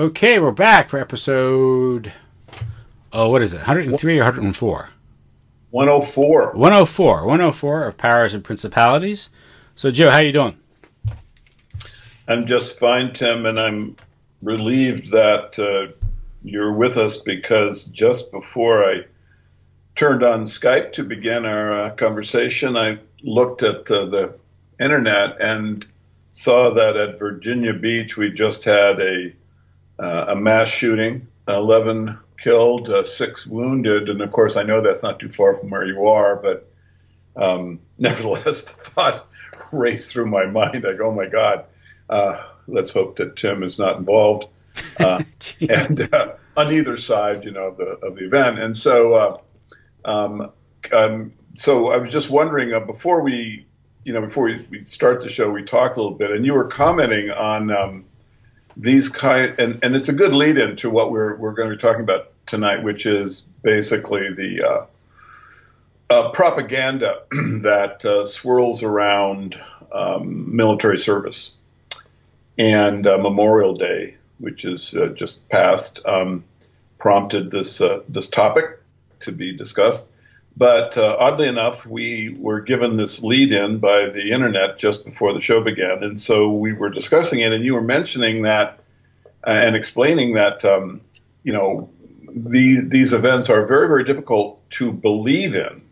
Okay, we're back for episode. Oh, what is it? 103 or 104? 104. 104. 104 of Powers and Principalities. So, Joe, how you doing? I'm just fine, Tim, and I'm relieved that you're with us because just before I turned on Skype to begin our conversation, I looked at the internet and saw that at Virginia Beach we just had a mass shooting, 11 killed, 6 wounded, and of course I know that's not too far from where you are, but nevertheless the thought raced through my mind. I go, oh my God, let's hope that Tim is not involved, and on either side, of the event. And so, so I was just wondering before we start the show, we talked a little bit, and you were commenting on these and it's a good lead into what we're going to be talking about tonight, which is basically the propaganda that swirls around military service. And Memorial Day, which is just passed, prompted this topic to be discussed. But oddly enough, we were given this lead-in by the internet just before the show began, and so we were discussing it, and you were mentioning that and explaining that these events are very, very difficult to believe in,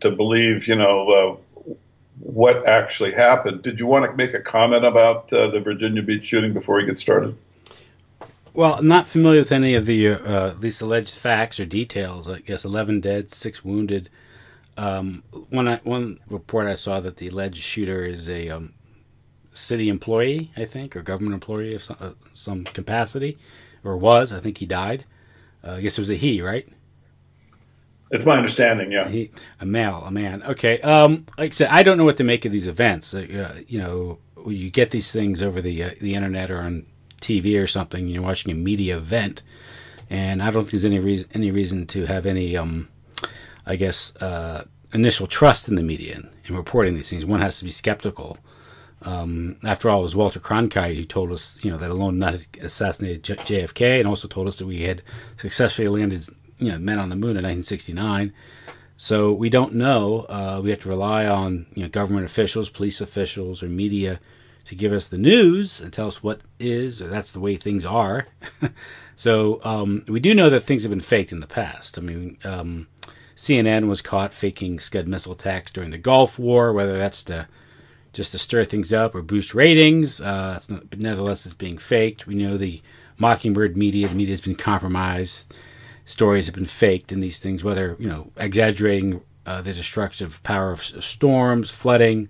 what actually happened. Did you want to make a comment about the Virginia Beach shooting before we get started? Well, I'm not familiar with any of these alleged facts or details. I guess 11 dead, 6 wounded. One report I saw that the alleged shooter is a city employee, I think, or government employee of some capacity, or was. I think he died. I guess it was a he, right? It's my understanding, yeah. A man. Okay. Like I said, I don't know what to make of these events. You get these things over the internet or on TV or something. You're watching a media event, and I don't think there's any reason to have any initial trust in the media in reporting these things. One has to be skeptical. After all, it was Walter Cronkite who told us, that alone not assassinated JFK, and also told us that we had successfully landed, men on the moon in 1969. So we don't know. We have to rely on, government officials, police officials, or media to give us the news and tell us what is, or that's the way things are. So we do know that things have been faked in the past. I mean, CNN was caught faking Scud missile attacks during the Gulf War, whether that's just to stir things up or boost ratings. But nevertheless, it's being faked. We know the Mockingbird media, the media has been compromised. Stories have been faked in these things, whether, exaggerating the destructive power of storms, flooding,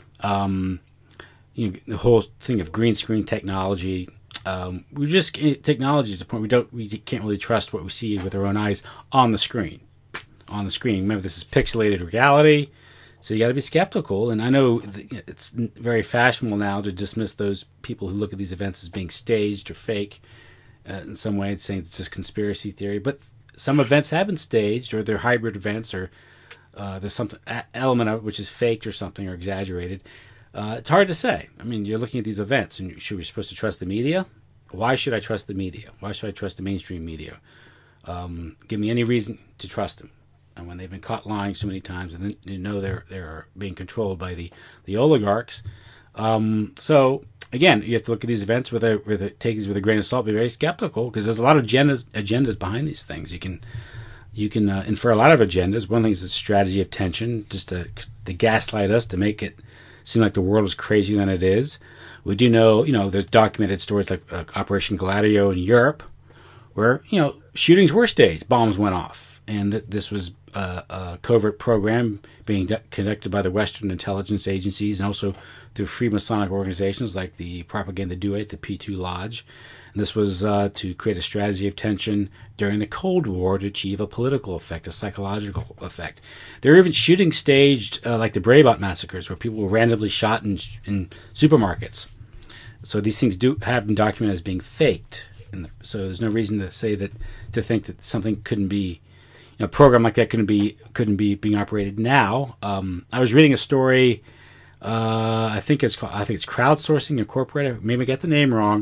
the whole thing of green screen technology. Technology is the point we can't really trust what we see with our own eyes on the screen. Remember, this is pixelated reality, so you got to be skeptical. And I know it's very fashionable now to dismiss those people who look at these events as being staged or fake in some way, saying it's just conspiracy theory. But some events have been staged, or they're hybrid events, or there's some element of it which is faked or something, or exaggerated. It's hard to say. I mean, you're looking at these events, and should we supposed to trust the media? Why should I trust the media? Why should I trust the mainstream media? Give me any reason to trust them. And when they've been caught lying so many times, and then they're being controlled by the oligarchs. So again, you have to look at these events take these with a grain of salt. Be very skeptical, because there's a lot of agendas behind these things. You can infer a lot of agendas. One thing is the strategy of tension, just to gaslight us, to make it seem like the world is crazier than it is. We do know, there's documented stories like Operation Gladio in Europe, where shootings were staged, bombs went off, and this was a covert program being conducted by the Western intelligence agencies, and also through Freemasonic organizations like the Propaganda Duet, the P2 Lodge. And this was to create a strategy of tension during the Cold War to achieve a political effect, a psychological effect. There were even shootings staged like the Brabant massacres, where people were randomly shot in supermarkets. So these things have been documented as being faked. So there's no reason to think that something couldn't be, a program like that couldn't be being operated now. I was reading a story. I think it's Crowdsourcing Incorporated. Maybe I get the name wrong,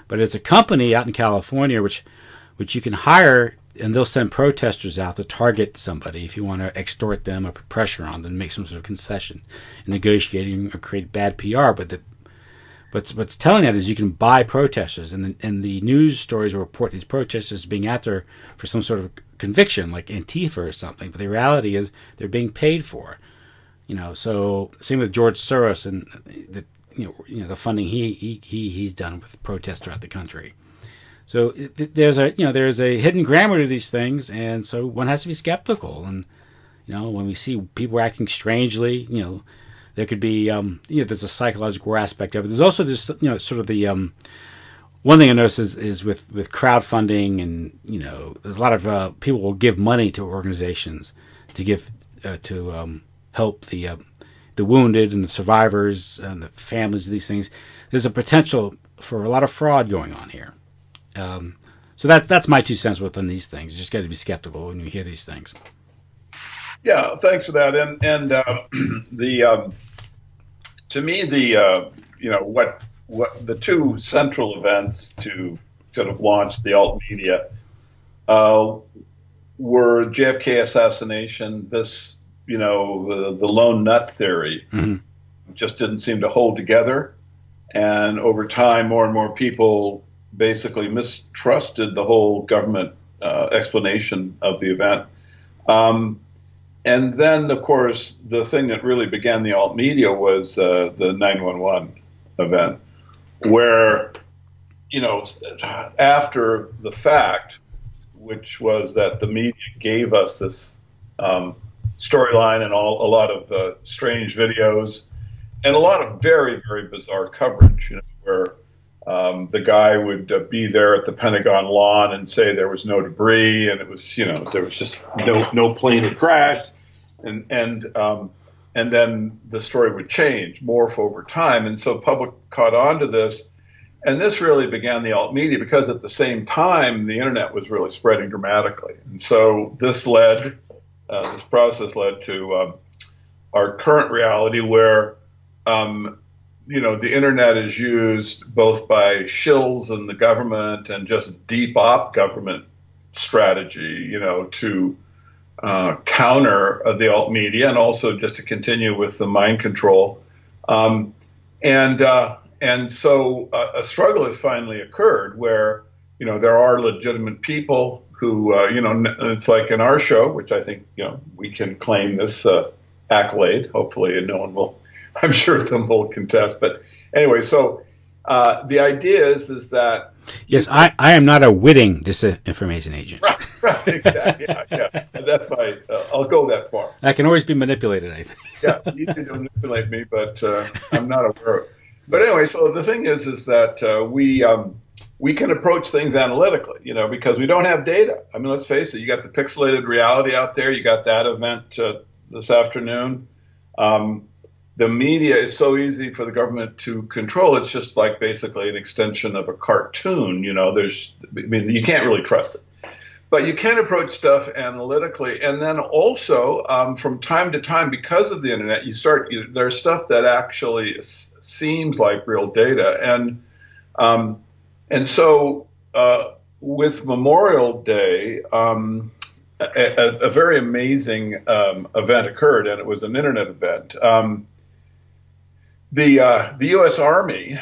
But it's a company out in California which you can hire, and they'll send protesters out to target somebody if you want to extort them or put pressure on them, make some sort of concession in negotiating or create bad PR. But what's telling that is you can buy protesters, and the news stories will report these protesters being out there for some sort of conviction, like Antifa or something. But the reality is they're being paid for. So same with George Soros and the funding he's done with protests throughout the country. So there's a hidden grammar to these things, and so one has to be skeptical. And when we see people acting strangely, there could be there's a psychological aspect of it. There's also just sort of the one thing I noticed is with crowdfunding, and there's a lot of people will give money to organizations to give to help the wounded and the survivors and the families of these things. There's a potential for a lot of fraud going on here. So that's my 2 cents within these things. You just got to be skeptical when you hear these things. Yeah, thanks for that. And the to me what the 2 central events to sort of launch the alt media were JFK assassination. This the lone nut theory just didn't seem to hold together, and over time, more and more people basically mistrusted the whole government explanation of the event. And then, of course, the thing that really began the alt media was the 9/11 event, where, after the fact, which was that the media gave us this storyline and a lot of strange videos and a lot of very, very bizarre coverage, where the guy would be there at the Pentagon lawn and say there was no debris, and it was, there was just no plane had crashed, and then the story would change, morph over time, and so public caught on to this, and this really began the alt media because at the same time the internet was really spreading dramatically, and so this process led to our current reality where the internet is used both by shills in the government and just deep government strategy, to counter the alt media, and also just to continue with the mind control. And so a struggle has finally occurred where, there are legitimate people who, it's like in our show, which I think, we can claim this accolade, hopefully, and no one will, I'm sure some will contest. But anyway, so the idea is that... Yes, I am not a witting disinformation agent. Right, exactly. Yeah. That's my... I'll go that far. I can always be manipulated, I think. Yeah, you can manipulate me, but I'm not aware of it. But anyway, so the thing is that we can approach things analytically, because we don't have data. I mean, let's face it, you got the pixelated reality out there. You got that event this afternoon. The media is so easy for the government to control. It's just like basically an extension of a cartoon. You can't really trust it. But you can approach stuff analytically. And then also, from time to time, because of the internet, there's stuff that actually seems like real data. And so with Memorial Day, a very amazing event occurred, and it was an internet event. The U.S. Army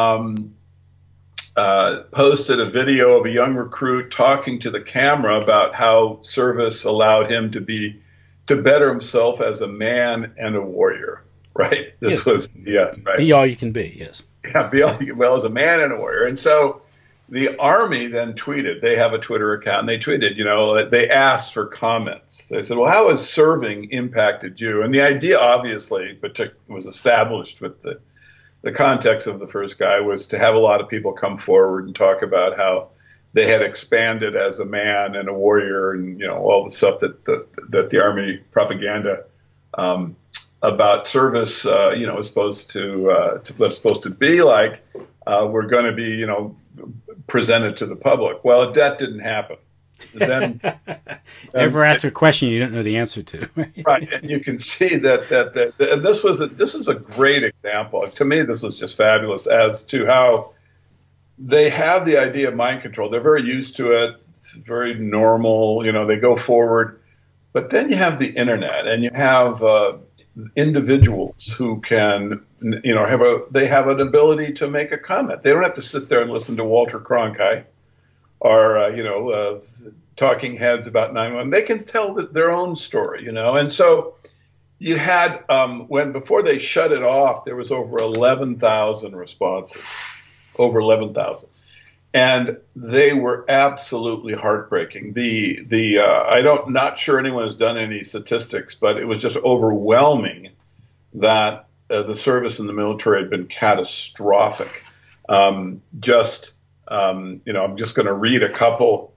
posted a video of a young recruit talking to the camera about how service allowed him to better himself as a man and a warrior. Right? This was right. Be all you can be. Yes. Yeah, be all you can. Well, as a man and a warrior, and so the Army then tweeted. They have a Twitter account, and they tweeted. They asked for comments. They said, "Well, how has serving impacted you?" And the idea, obviously, was established with the context of the first guy, was to have a lot of people come forward and talk about how they had expanded as a man and a warrior, and all the stuff that the Army propaganda about service, is supposed to be like. We're going to be, presented to the public. Well, that didn't happen. Then, never ask a question you don't know the answer to. Right, and you can see that this is a great example. To me, this was just fabulous as to how they have the idea of mind control. They're very used to it. It's very normal. They go forward. But then you have the internet, and you have individuals who can, they have an ability to make a comment. They don't have to sit there and listen to Walter Cronkite or talking heads about 9/11. They can tell their own story, And so you had before they shut it off, there was over 11,000 responses, over 11,000. And they were absolutely heartbreaking. Not sure anyone has done any statistics, but it was just overwhelming that the service in the military had been catastrophic. I'm just going to read a couple.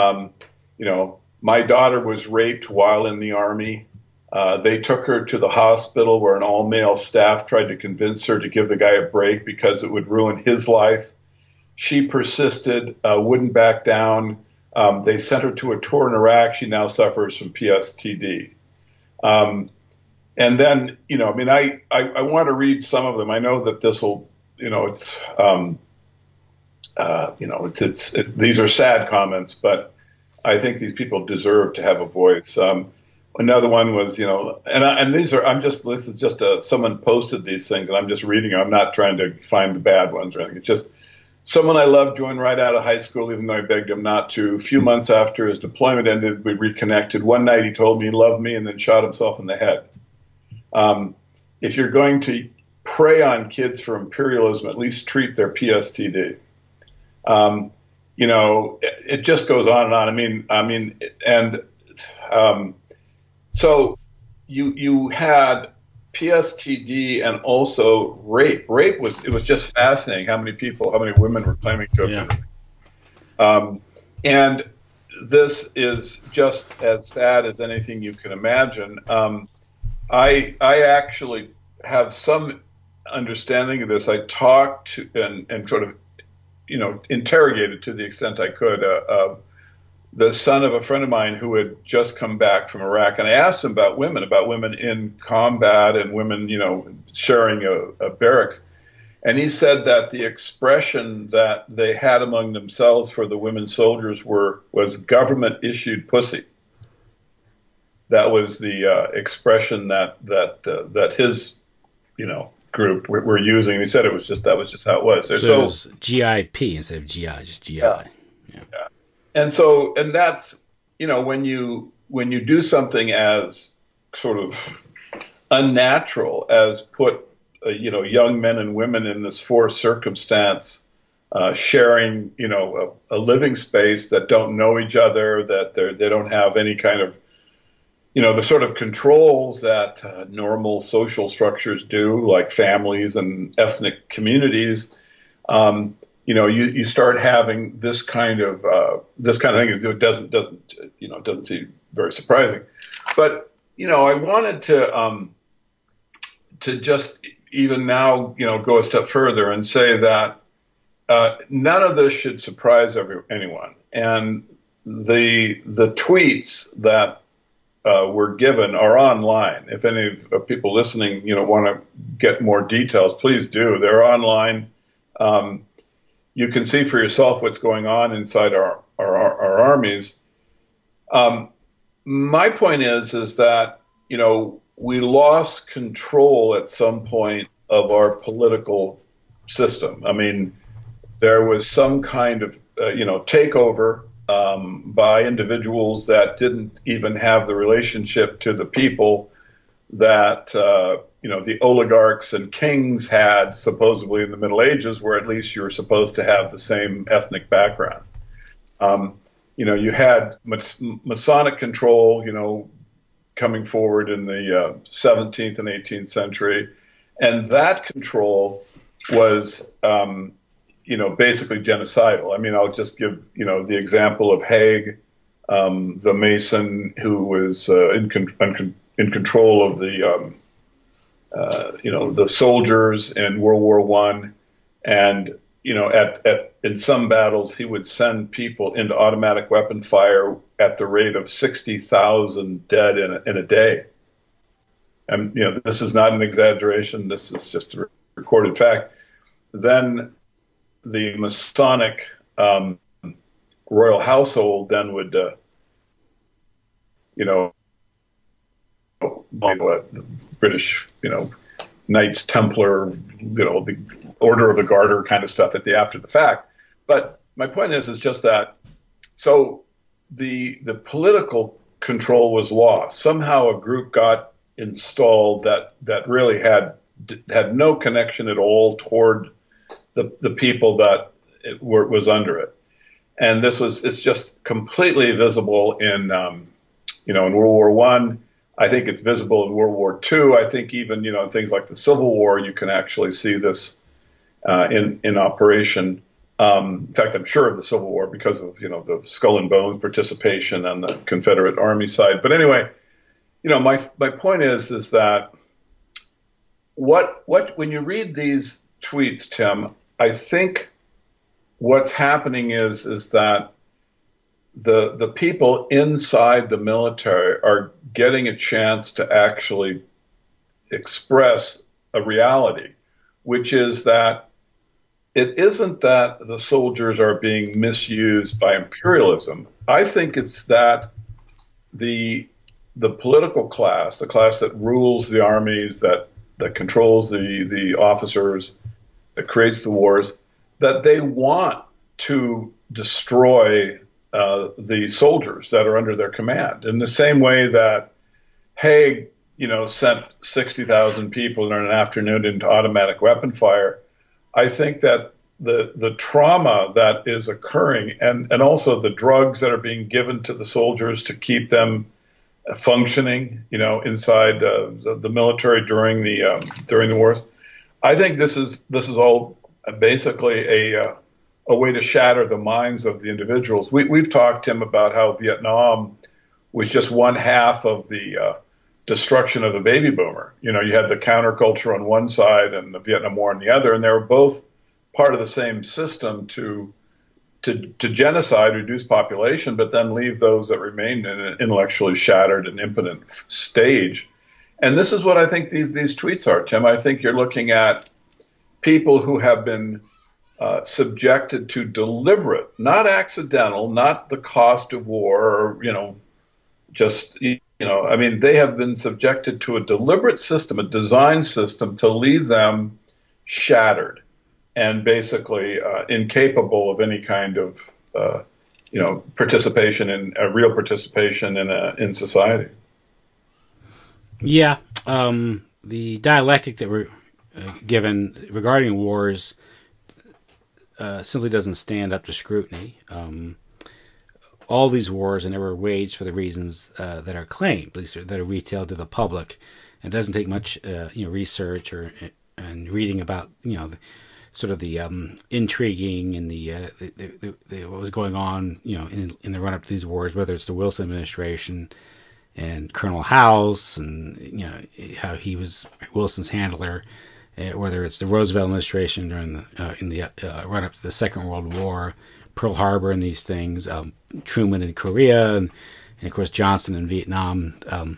My daughter was raped while in the Army. They took her to the hospital where an all-male staff tried to convince her to give the guy a break because it would ruin his life. She persisted, wouldn't back down. They sent her to a tour in Iraq. She now suffers from PSTD. And then, I want to read some of them. I know that this will, these are sad comments, but I think these people deserve to have a voice. Another one was, this is just someone posted these things, and I'm just reading them. I'm not trying to find the bad ones or anything. It's just, someone I loved joined right out of high school, even though I begged him not to. A few months after his deployment ended, we reconnected. One night he told me he loved me and then shot himself in the head. If you're going to prey on kids for imperialism, at least treat their PSTD. It just goes on and on. So you had PSTD and also rape. It was just fascinating how many women were claiming to have been. And this is just as sad as anything you can imagine. I actually have some understanding of this. I talked to and sort of, interrogated to the extent I could, the son of a friend of mine who had just come back from Iraq. And I asked him about women in combat and women, sharing a barracks. And he said that the expression that they had among themselves for the women soldiers was government issued pussy. That was the expression that his, group were using. He said that was just how it was. So it was GIP instead of GI, just GI. Yeah. And that's, when you do something as sort of unnatural as put, young men and women in this forced circumstance, sharing, a living space that don't know each other, that they don't have any kind of, the sort of controls that normal social structures do, like families and ethnic communities. You start having this kind of thing. It doesn't seem very surprising, but I wanted to just even now go a step further and say that none of this should surprise anyone. And the tweets that were given are online. If any of people listening want to get more details, please do. They're online. You can see for yourself what's going on inside our armies. My point is that, we lost control at some point of our political system. I mean, there was some kind of, takeover by individuals that didn't even have the relationship to the people that, the oligarchs and kings had supposedly in the Middle Ages, where at least you were supposed to have the same ethnic background. You had Masonic control, coming forward in the 17th and 18th century. And that control was, basically genocidal. I mean, I'll just give, the example of Haig, the Mason who was in control of the, the soldiers in World War I. And, in some battles, he would send people into automatic weapon fire at the rate of 60,000 dead in a day. And, this is not an exaggeration. This is just a recorded fact. Then the Masonic royal household then would, the British, Knights Templar, the Order of the Garter kind of stuff after the fact. But my point is just that, so the political control was lost. Somehow a group got installed that really had no connection at all toward the people that was under it. And it's just completely visible in World War One. I think it's visible in World War II. I think even, things like the Civil War, you can actually see this in operation. In fact, I'm sure of the Civil War because of, the Skull and Bones participation on the Confederate Army side. But anyway, my point is that when you read these tweets, Tim, I think what's happening is that the people inside the military are getting a chance to actually express a reality, which is that it isn't that the soldiers are being misused by imperialism. I think it's that the political class, the class that rules the armies, that controls the officers, that creates the wars, that they want to destroy the soldiers that are under their command. In the same way that Haig, sent 60,000 people in an afternoon into automatic weapon fire, I think that the trauma that is occurring and also the drugs that are being given to the soldiers to keep them functioning, inside the military during the wars, I think this is all basically a way to shatter the minds of the individuals. We've talked, Tim, about how Vietnam was just one half of the destruction of the baby boomer. You had the counterculture on one side and the Vietnam War on the other, and they were both part of the same system to genocide, reduce population, but then leave those that remained in an intellectually shattered and impotent stage. And this is what I think these tweets are, Tim. I think you're looking at people who have been subjected to deliberate, not accidental, not the cost of war, or they have been subjected to a deliberate system, a design system to leave them shattered and basically incapable of any kind of participation real participation in society. Yeah, the dialectic that we're given regarding wars simply doesn't stand up to scrutiny. All these wars are never waged for the reasons that are claimed, at least that are retailed to the public. It doesn't take much, research and reading about, the intriguing and the what was going on, in the run up to these wars, whether it's the Wilson administration and Colonel House and how he was Wilson's handler. Whether it's the Roosevelt administration during in the run up to the Second World War, Pearl Harbor and these things, Truman in Korea, and of course Johnson in Vietnam, and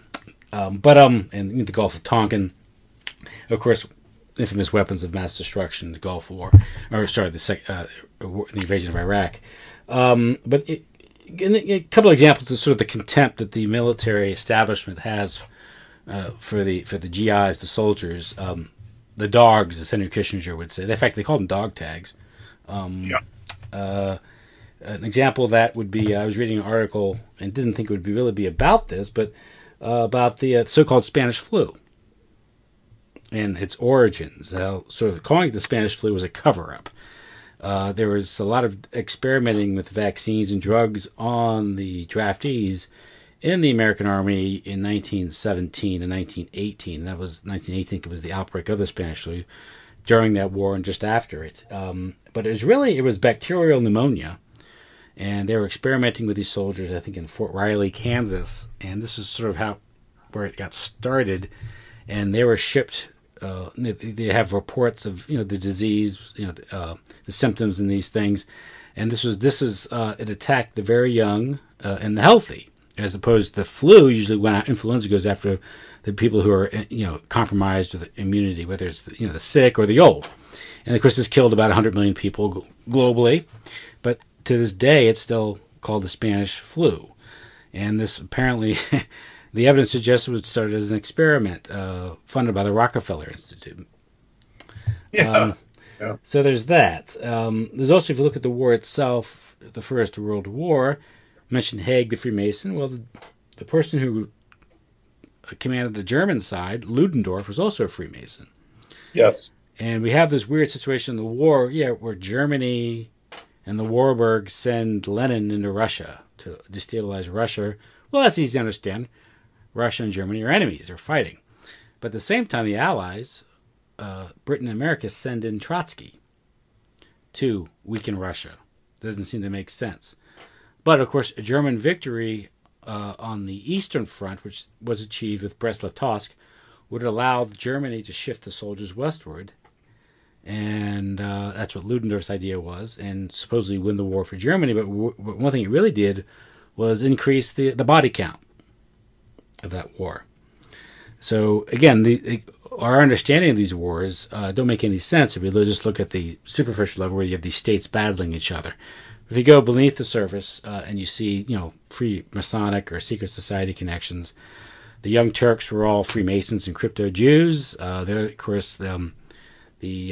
the Gulf of Tonkin, of course, infamous weapons of mass destruction, the Gulf War, the invasion of Iraq. But a couple of examples of sort of the contempt that the military establishment has for the GIs, the soldiers. The dogs, as Senator Kissinger would say. In fact, they call them dog tags. An example of that would be, I was reading an article and didn't think it would really be about this, but about the so-called Spanish flu and its origins. Sort of calling it the Spanish flu was a cover-up. There was a lot of experimenting with vaccines and drugs on the draftees in the American Army in 1917 and 1918. That was 1918. It was the outbreak of the Spanish flu during that war and just after it. But it was bacterial pneumonia, and they were experimenting with these soldiers, I think, in Fort Riley, Kansas. And this was sort of where it got started. And they were shipped. They have reports of the disease, the symptoms and these things. And it attacked the very young and the healthy, as opposed to the flu. Usually, when influenza goes after the people who are compromised with immunity, whether it's the sick or the old. And of course, this killed about 100 million people globally. But to this day, it's still called the Spanish flu. And this apparently, the evidence suggests it started as an experiment funded by the Rockefeller Institute. Yeah. Yeah. So there's that. There's also, if you look at the war itself, the First World War, I mentioned Haig, the Freemason. Well, the person who commanded the German side, Ludendorff, was also a Freemason. Yes. And we have this weird situation in the war, where Germany and the Warburg send Lenin into Russia to destabilize Russia. Well, that's easy to understand. Russia and Germany are enemies. They're fighting. But at the same time, the Allies, Britain and America, send in Trotsky to weaken Russia. Doesn't seem to make sense. But, of course, a German victory on the Eastern Front, which was achieved with Brest-Litovsk, would allow Germany to shift the soldiers westward. And that's what Ludendorff's idea was, and supposedly win the war for Germany. But one thing it really did was increase the body count of that war. So, again, our understanding of these wars don't make any sense if we just look at the superficial level where you have these states battling each other. If you go beneath the surface and you see, free Masonic or secret society connections, the Young Turks were all Freemasons and crypto Jews. There, of course, the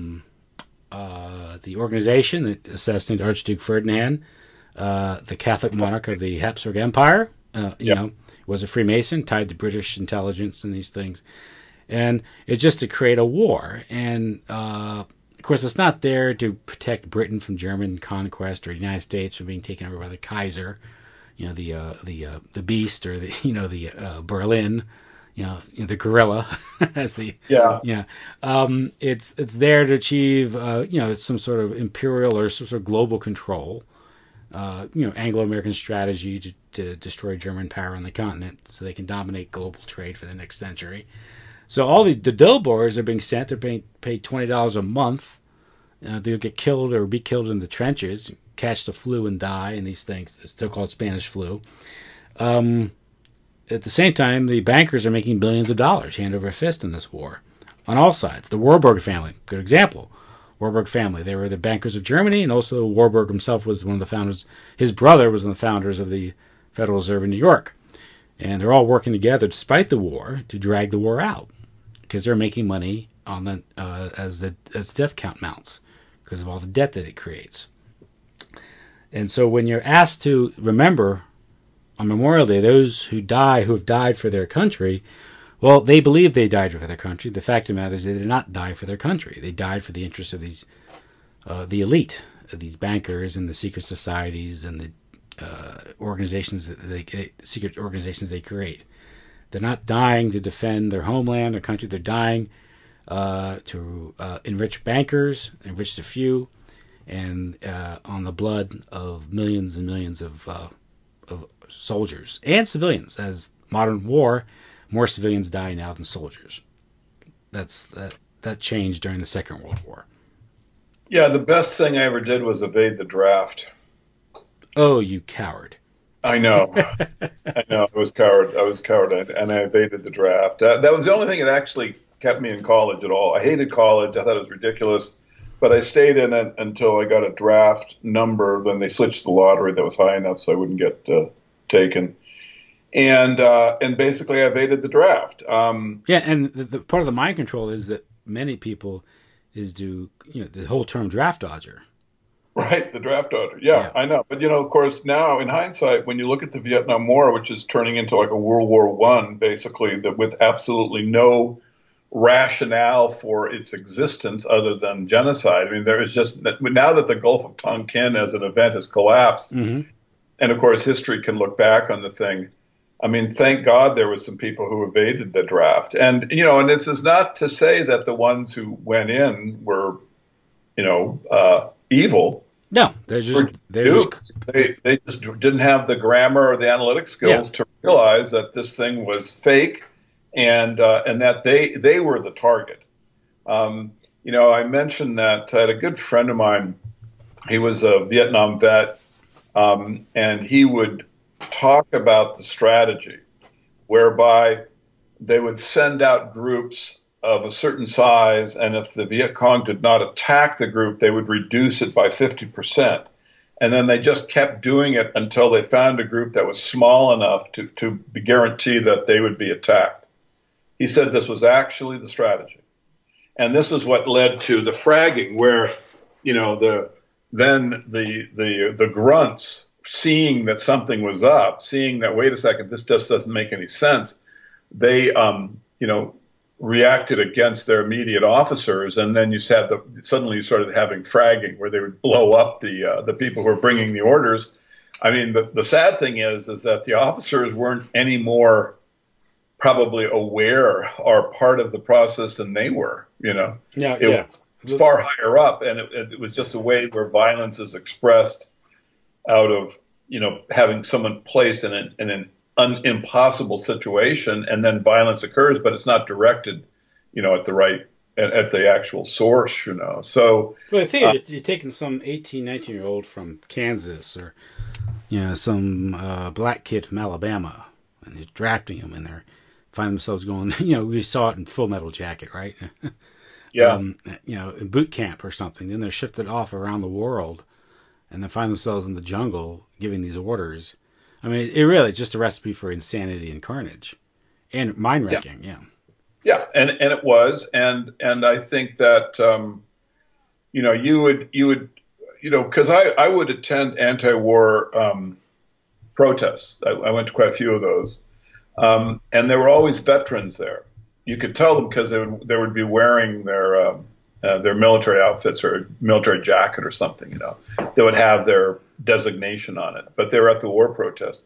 organization that assassinated Archduke Ferdinand, the Catholic monarch of the Habsburg Empire, was a Freemason tied to British intelligence and these things. And it's just to create a war. And, of course, it's not there to protect Britain from German conquest or the United States from being taken over by the Kaiser, the beast, or the Berlin, the gorilla, as the it's there to achieve some sort of imperial or some sort of global control, Anglo-American strategy to destroy German power on the continent so they can dominate global trade for the next century. So all the doughboys are being sent. They're being paid $20 a month. They'll get killed or be killed in the trenches, catch the flu and die, and these things. It's still called Spanish flu. At the same time, the bankers are making billions of dollars hand over fist in this war on all sides. The Warburg family, good example. Warburg family, they were the bankers of Germany, and also Warburg himself was one of the founders. His brother was one of the founders of the Federal Reserve in New York. And they're all working together despite the war to drag the war out because they're making money on the as the death count mounts because of all the debt that it creates. And so when you're asked to remember on Memorial Day those who have died for their country, well, they believe they died for their country. The fact of the matter is they did not die for their country. They died for the interests of these the elite, these bankers and the secret societies and the organizations secret organizations they create. They're not dying to defend their homeland or country. They're dying to enrich bankers, enrich the few, and on the blood of millions and millions of soldiers and civilians. As modern war, more civilians die now than soldiers. That changed during the Second World War. Yeah, the best thing I ever did was evade the draft. Oh, you coward. I know. I was coward, and I evaded the draft. That was the only thing that actually kept me in college at all. I hated college. I thought it was ridiculous. But I stayed in it until I got a draft number. Then they switched the lottery that was high enough so I wouldn't get taken. And basically I evaded the draft. And the part of the mind control is that many people is the whole term draft dodger. Right, the draft dodger. Yeah, I know. But, of course, now in hindsight, when you look at the Vietnam War, which is turning into like a World War I, basically, that with absolutely no rationale for its existence other than genocide. I mean, there is just, now that the Gulf of Tonkin as an event has collapsed, and of course, history can look back on the thing. I mean, thank God there were some people who evaded the draft. And, and this is not to say that the ones who went in were, evil. No, they just didn't have the grammar or the analytic skills to realize that this thing was fake, and that they were the target. I mentioned that I had a good friend of mine. He was a Vietnam vet, and he would talk about the strategy whereby they would send out groups of a certain size, and if the Viet Cong did not attack the group, they would reduce it by 50%. And then they just kept doing it until they found a group that was small enough to guarantee that they would be attacked. He said this was actually the strategy. And this is what led to the fragging, where, the grunts, seeing that something was up, seeing that, wait a second, this just doesn't make any sense, they, reacted against their immediate officers, and then suddenly you started having fragging, where they would blow up the people who were bringing the orders. I mean, the sad thing is that the officers weren't any more probably aware or part of the process than they were. Yeah, it was far higher up, and it was just a way where violence is expressed out of having someone placed in an impossible situation, and then violence occurs, but it's not directed, at the actual source, So, well, I think you're taking some 18, 19-year-old from Kansas, or some black kid from Alabama, and you're drafting them, and they find themselves going. We saw it in Full Metal Jacket, right? Yeah. In boot camp or something. Then they're shifted off around the world, and they find themselves in the jungle giving these orders. I mean, it really is just a recipe for insanity and carnage, and mind wrecking. Yeah, and it was, and I think that you would because I would attend anti-war protests. I went to quite a few of those, and there were always veterans there. You could tell them because they would be wearing their military outfits or military jacket or something. They would have their designation on it, but they were at the war protest.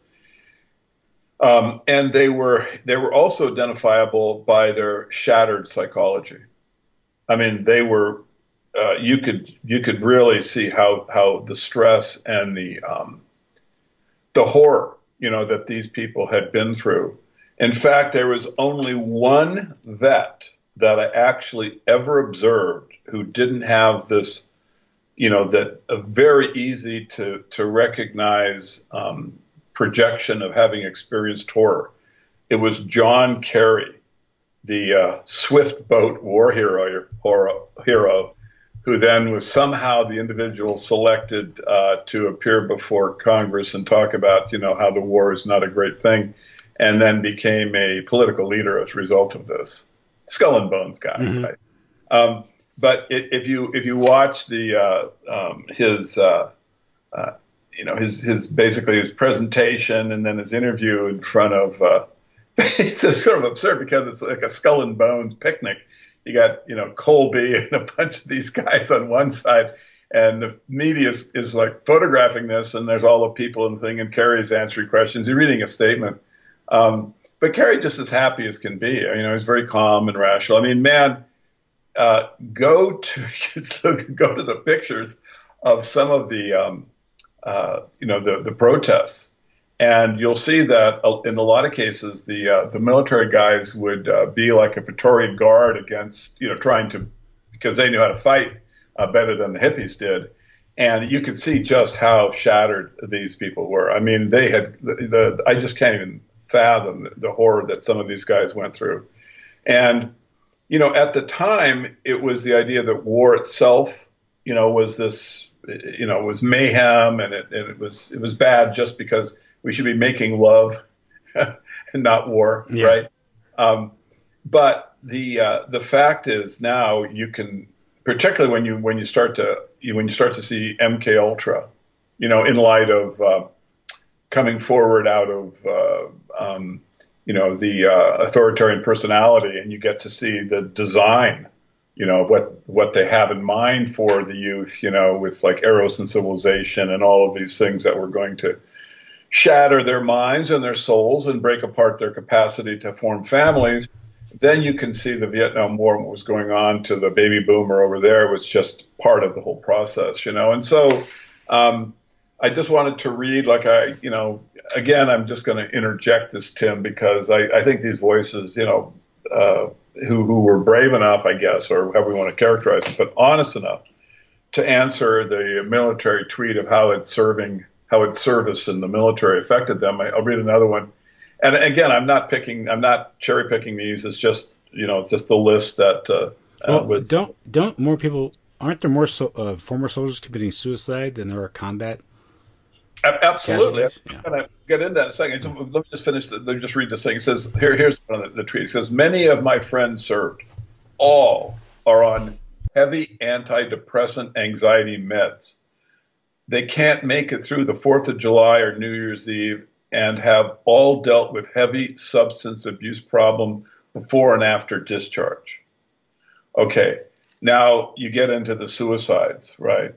And they were also identifiable by their shattered psychology. I mean, they were you could really see how the stress and the horror that these people had been through. In fact, there was only one vet that I actually ever observed who didn't have this, that a very easy to recognize projection of having experienced horror. It was John Kerry, the swift boat war hero, who then was somehow the individual selected to appear before Congress and talk about, how the war is not a great thing, and then became a political leader as a result of this. Skull and Bones guy, mm-hmm. Right? But if you watch his basically his presentation and then his interview in front of it's just sort of absurd because it's like a Skull and Bones picnic. You got Colby and a bunch of these guys on one side, and the media is like photographing this, and there's all the people and thing, and Kerry's answering questions. He's reading a statement. But Kerry just as happy as can be. He's very calm and rational. I mean, man, go to the pictures of some of the the protests, and you'll see that in a lot of cases the military guys would be like a Praetorian Guard against because they knew how to fight better than the hippies did. And you could see just how shattered these people were. I mean, they had I just can't even fathom the horror that some of these guys went through. And, at the time, it was the idea that war itself, was this, was mayhem, and it was bad just because we should be making love and not war, right? But the fact is now you can, particularly when you start to see MK Ultra, in light of coming forward out of the authoritarian personality, and you get to see the design, what they have in mind for the youth, with like Eros and Civilization and all of these things that were going to shatter their minds and their souls and break apart their capacity to form families. Then you can see the Vietnam War and what was going on to the baby boomer over there was just part of the whole process, And so I just wanted to read, again, I'm just going to interject this, Tim, because I think these voices, who were brave enough, I guess, or however we want to characterize it, but honest enough to answer the military tweet of how its service in the military affected them. I'll read another one. And again, I'm not cherry picking these. It's just just the list that well, don't more people aren't there more former soldiers committing suicide than there are combat Absolutely. casualties? I'm Yeah. going to get into that in a second. So let me just finish. Let me just read this thing. It says, here's one of the tweets. It says, many of my friends served. All are on heavy antidepressant anxiety meds. They can't make it through the 4th of July or New Year's Eve and have all dealt with heavy substance abuse problem before and after discharge. Okay. Now you get into the suicides, right?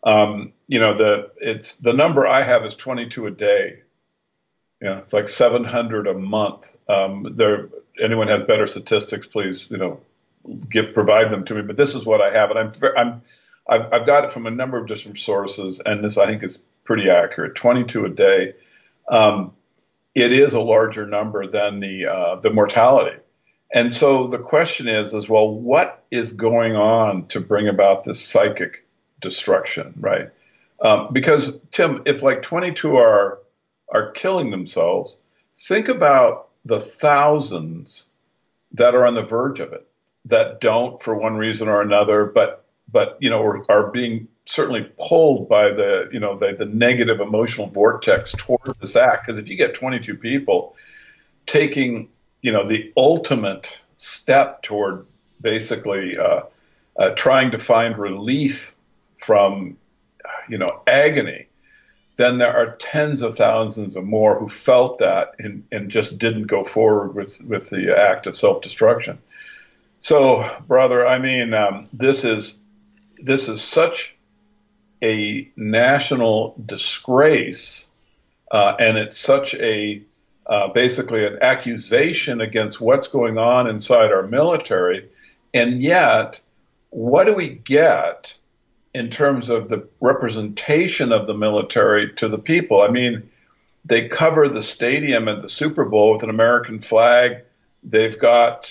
The number I have is 22 a day. It's like 700 a month. Anyone has better statistics, please, provide them to me. But this is what I have, and I've got it from a number of different sources, and this I think is pretty accurate. 22 a day. It is a larger number than the mortality. And so the question is, well, what is going on to bring about this psychic destruction, right? Because Tim, if like 22 are killing themselves, think about the thousands that are on the verge of it, that don't for one reason or another, but are being certainly pulled by the negative emotional vortex toward this act. Because if you get 22 people taking the ultimate step toward basically trying to find relief from agony, then there are tens of thousands of more who felt that and just didn't go forward with the act of self-destruction. So, brother, I mean, this is such a national disgrace, and it's such a basically an accusation against what's going on inside our military. And yet, what do we get in terms of the representation of the military to the people? I mean, they cover the stadium at the Super Bowl with an American flag. They've got,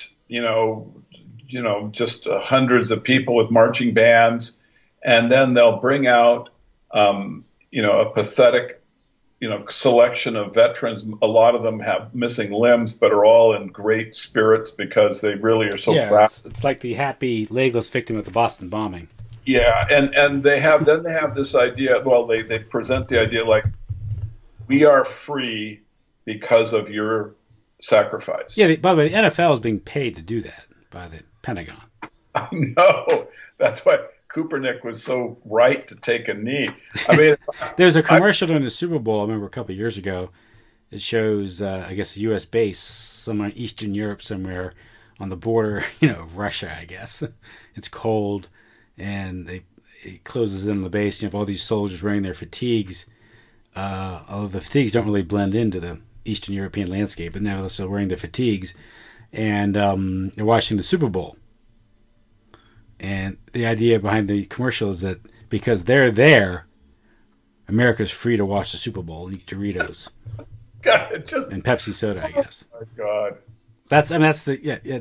just hundreds of people with marching bands. And then they'll bring out, a pathetic, selection of veterans. A lot of them have missing limbs, but are all in great spirits because they really are so proud. It's like the happy legless victim of the Boston bombing. Yeah, and they have this idea. Well, they present the idea like we are free because of your sacrifice. Yeah, by the way, the NFL is being paid to do that by the Pentagon. I know. That's why Kaepernick was so right to take a knee. I mean, there's a commercial during the Super Bowl. I remember a couple of years ago. It shows, I guess, a U.S. base somewhere in Eastern Europe, somewhere on the border, of Russia. I guess it's cold, and it closes in the base. You have all these soldiers wearing their fatigues. Although the fatigues don't really blend into the Eastern European landscape, but now they're still wearing the fatigues, and they're watching the Super Bowl. And the idea behind the commercial is that because they're there, America's free to watch the Super Bowl and eat Doritos. God, and Pepsi soda, I guess. Oh my God. That's the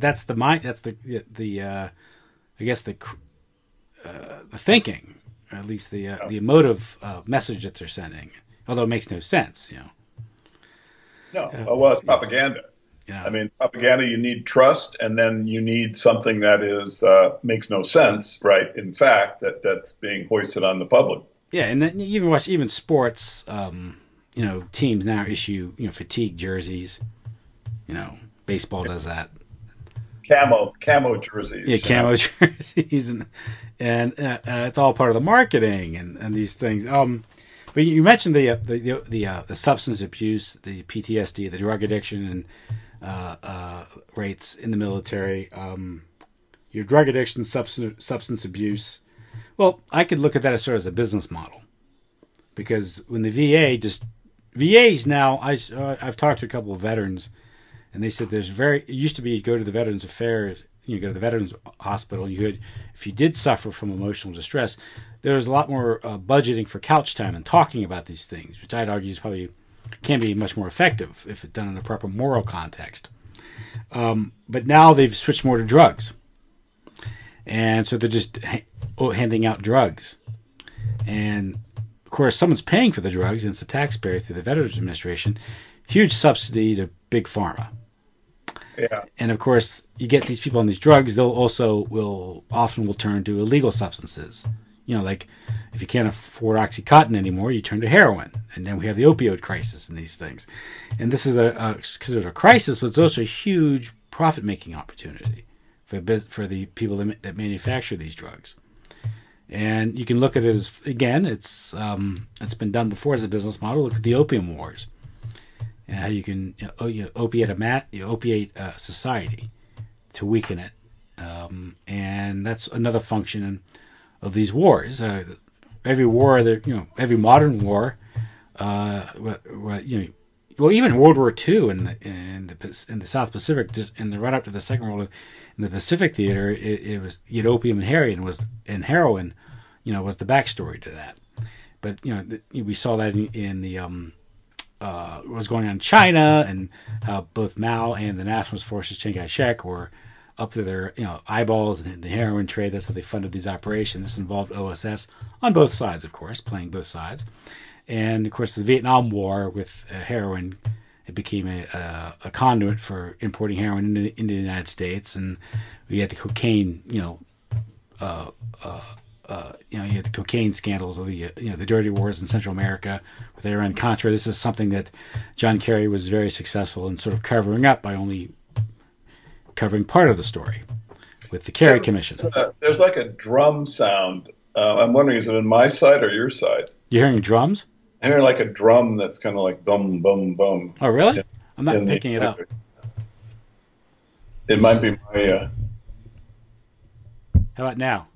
thinking, or at least the emotive message that they're sending. Although it makes no sense, No, well, it's propaganda. Yeah. I mean, propaganda, you need trust, and then you need something that is makes no sense, right? In fact, that's being hoisted on the public. Yeah, and then you even watch sports. Teams now issue fatigue jerseys. Baseball does that. Camo jerseys. Yeah, camo jerseys, and it's all part of the marketing and these things. But you mentioned the substance abuse, the PTSD, the drug addiction, and rates in the military. Your drug addiction, substance abuse. Well, I could look at that as sort of as a business model, because when the VAs now, I've talked to a couple of veterans, and they said it used to be you go to the Veterans Affairs, you go to the Veterans Hospital, if you did suffer from emotional distress, there was a lot more budgeting for couch time and talking about these things, which I'd argue is probably can be much more effective if it's done in a proper moral context. But now they've switched more to drugs. And so they're just handing out drugs. And, of course, someone's paying for the drugs, and it's the taxpayer through the Veterans Administration. Huge subsidy to Big Pharma. Yeah. And of course, you get these people on these drugs, they'll also will turn to illegal substances. Like if you can't afford OxyContin anymore, you turn to heroin. And then we have the opioid crisis and these things. And this is considered a crisis, but it's also a huge profit-making opportunity for the people that manufacture these drugs. And you can look at it as, again, it's been done before as a business model. Look at the opium wars and how you can opiate a society to weaken it. And that's another function of these wars. Every war, every modern war, even World War II in the South Pacific, just in the run up to the Second World War, in the Pacific theater, it was opium and heroin was the backstory to that. But we saw that in the what was going on in China, and how both Mao and the Nationalist Forces, Chiang Kai-shek, were up to their eyeballs in the heroin trade. That's how they funded these operations. This involved OSS on both sides, of course, playing both sides. And of course, the Vietnam War with heroin, it became a conduit for importing heroin into the United States, and we had the cocaine, you had the cocaine scandals of the dirty wars in Central America with Iran-Contra. This is something that John Kerry was very successful in sort of covering up by only covering part of the story with the Kerry Commission. There's like a drum sound. I'm wondering, is it on my side or your side? You're hearing drums? I hear like a drum that's kind of like bum, bum, bum. Oh, really? I'm not picking it up. It might be my... How about now?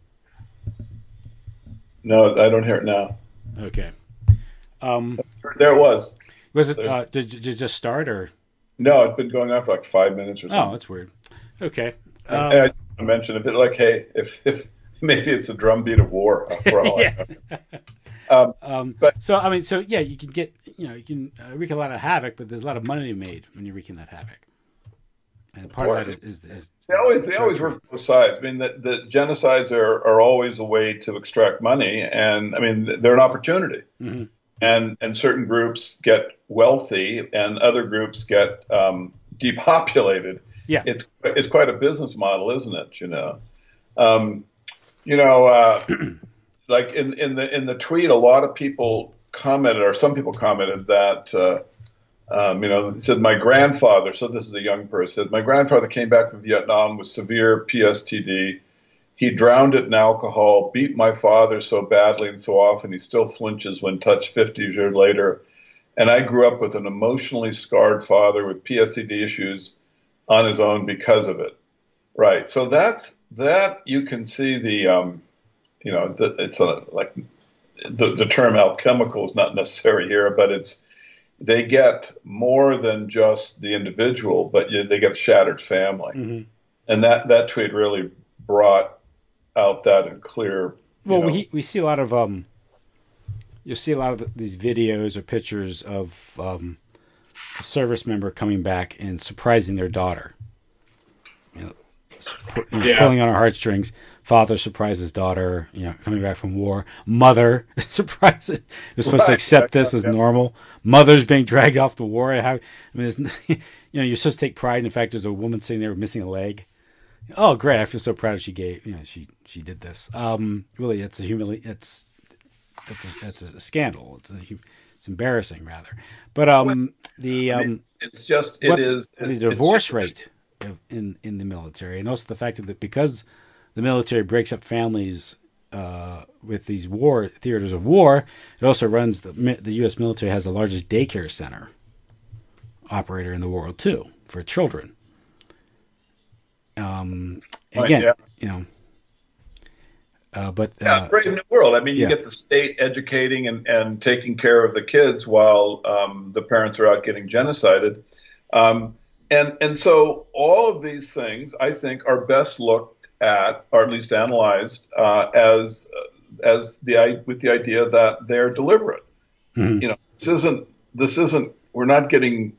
No, I don't hear it now. Okay. There it was. Was it? Did you just start or? No, it's been going on for like 5 minutes or something. Oh, that's weird. Okay. And I just want to mention a bit like, hey, if maybe it's a drum beat of war. For all I know. But so I mean, you can get you can wreak a lot of havoc, but there's a lot of money made when you're wreaking that havoc. And part of that is they always work both sides. I mean, the genocides are always a way to extract money, and I mean they're an opportunity. Mm-hmm. And certain groups get wealthy, and other groups get depopulated. Yeah, it's quite a business model, isn't it? Like in the tweet, a lot of people commented, or some people commented that. It said, my grandfather, so this is a young person, said, my grandfather came back from Vietnam with severe PSTD. He drowned it in alcohol, beat my father so badly and so often he still flinches when touched 50 years later. And I grew up with an emotionally scarred father with PSTD issues on his own because of it. Right. So that you can see the term alchemical is not necessary here, but they get more than just the individual, but they get a shattered family. Mm-hmm. And that tweet really brought out that in clear. Well, we see a lot of you'll see a lot of these videos or pictures of a service member coming back and surprising their daughter. Pulling on her heartstrings. Father surprises daughter, coming back from war. Mother surprises. You're supposed to accept this as normal. Mother's being dragged off to war. You're supposed to take pride in the fact there's a woman sitting there missing a leg. Oh, great! I feel so proud she she did this. Really, it's it's a scandal. It's embarrassing rather. But it's just the divorce rate in the military, and also the fact that because the military breaks up families with these theaters of war, it also runs the U.S. military has the largest daycare center operator in the world too for children. Again, brave new world. I mean, you get the state educating and taking care of the kids while the parents are out getting genocided. And so all of these things, I think, are best looked at, or at least analyzed, with the idea that they're deliberate. Mm-hmm. This isn't. We're not getting,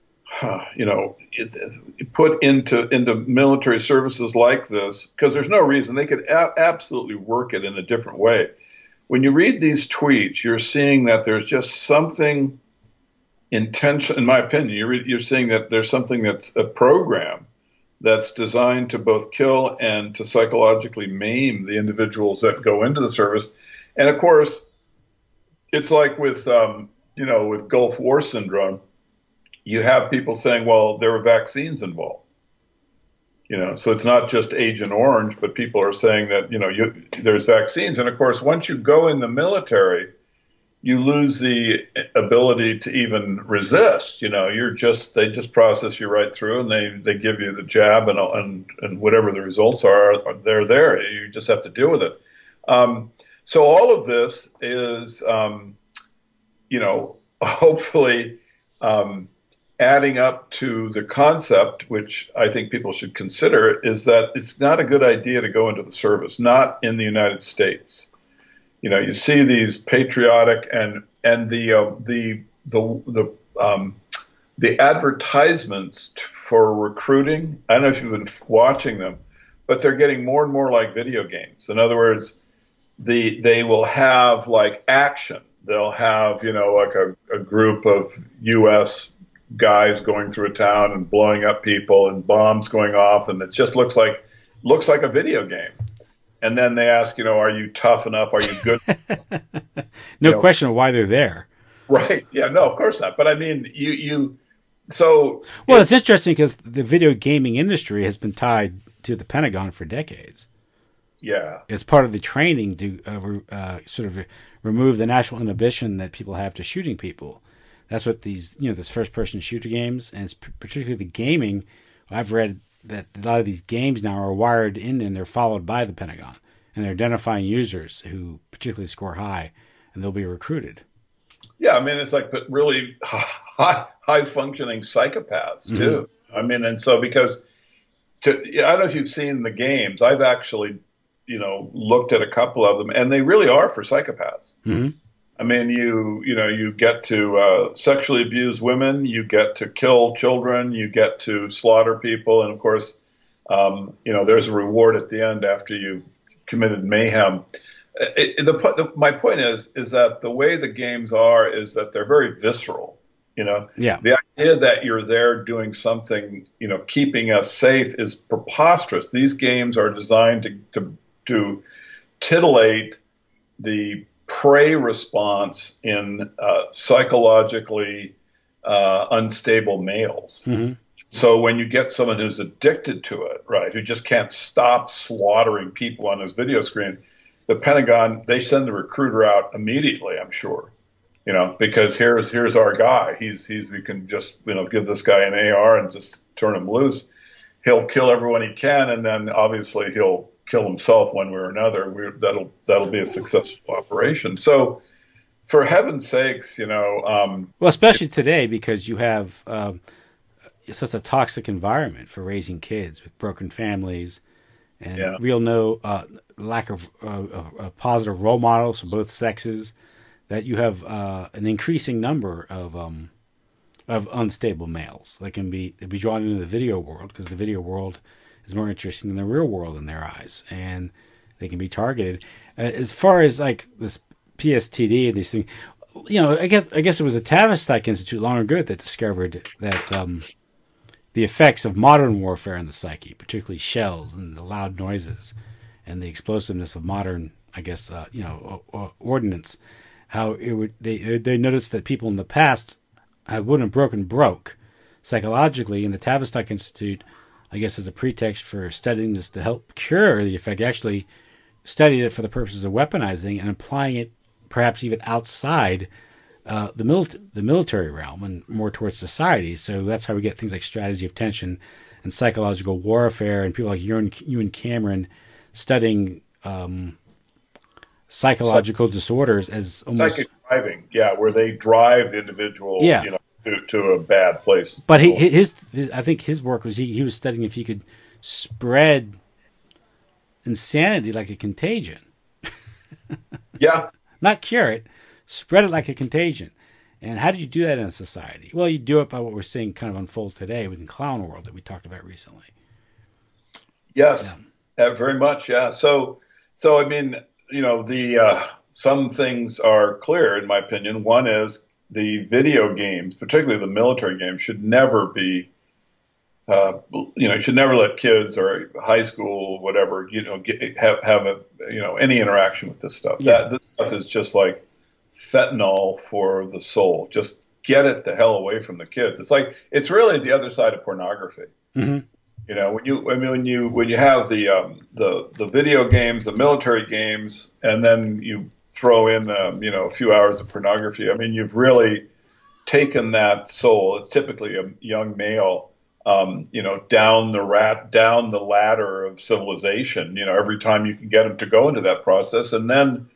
put into military services like this because there's no reason. They could absolutely work it in a different way. When you read these tweets, you're seeing that there's just something intention, in my opinion, you're seeing that there's something that's a program that's designed to both kill and to psychologically maim the individuals that go into the service. And of course, it's like with, with Gulf War syndrome, you have people saying, well, there were vaccines involved. So it's not just Agent Orange, but people are saying that, there's vaccines. And of course, once you go in the military, you lose the ability to even resist. They just process you right through, and they give you the jab, and whatever the results are, they're there. You just have to deal with it. So all of this is, hopefully, adding up to the concept, which I think people should consider, is that it's not a good idea to go into the service, not in the United States. You see these patriotic and the advertisements for recruiting. I don't know if you've been watching them, but they're getting more and more like video games. In other words, they will have like action. They'll have like a group of U.S. guys going through a town and blowing up people and bombs going off, and it just looks like a video game. And then they ask, are you tough enough? Are you good? No question of why they're there. Right. Yeah, no, of course not. But I mean, Well, it's interesting because the video gaming industry has been tied to the Pentagon for decades. Yeah. It's part of the training to sort of remove the natural inhibition that people have to shooting people. That's what these, this first-person shooter games, and it's particularly the gaming. I've read that a lot of these games now are wired in and they're followed by the Pentagon, and they're identifying users who particularly score high, and they'll be recruited. Yeah, I mean, it's like really high-functioning psychopaths too. Mm-hmm. I mean, and so I don't know if you've seen the games. I've actually, looked at a couple of them, and they really are for psychopaths. Mm-hmm. I mean, you get to sexually abuse women, you get to kill children, you get to slaughter people, and of course, there's a reward at the end after you've committed mayhem. My point is that the way the games are is that they're very visceral. Yeah. The idea that you're there doing something, keeping us safe is preposterous. These games are designed to titillate the prey response in psychologically unstable males. Mm-hmm. So when you get someone who's addicted to it, right, who just can't stop slaughtering people on his video screen, the Pentagon, they send the recruiter out immediately, I'm sure, because here's our guy. We can just give this guy an AR and just turn him loose. He'll kill everyone he can, and then obviously he'll kill himself one way or another. That'll be a successful operation. So, for heaven's sakes, well, especially today because you have such a toxic environment for raising kids with broken families and lack of positive role models for both sexes. That you have an increasing number of unstable males that can be drawn into the video world because the video world is more interesting than the real world in their eyes, and they can be targeted. As far as like this PSTD and these things, I guess it was the Tavistock Institute long ago that discovered that the effects of modern warfare on the psyche, particularly shells and the loud noises and the explosiveness of modern, ordnance, how it would they noticed that people in the past wouldn't have broke psychologically, and the Tavistock Institute, I guess, as a pretext for studying this to help cure the effect, actually studied it for the purposes of weaponizing and applying it perhaps even outside the military realm and more towards society. So that's how we get things like strategy of tension and psychological warfare, and people like Ewan Cameron studying psychological disorders as almost psychic driving, where they drive the individual, to a bad place. But his I think his work was he was studying if he could spread insanity like a contagion. Yeah. Not cure it, spread it like a contagion. And how do you do that in a society? Well, you do it by what we're seeing kind of unfold today within Clown World that we talked about recently. Yes, very much. Yeah. So I mean, some things are clear in my opinion. One is the video games, particularly the military games, should never be, you should never let kids or high school, whatever, have a, any interaction with this stuff. Yeah. This stuff is just like fentanyl for the soul. Just get it the hell away from the kids. It's really the other side of pornography. Mm-hmm. When you have the video games, the military games, and then you throw in a few hours of pornography. I mean, you've really taken that soul. It's typically a young male, down the ladder of civilization. Every time you can get him to go into that process, and then,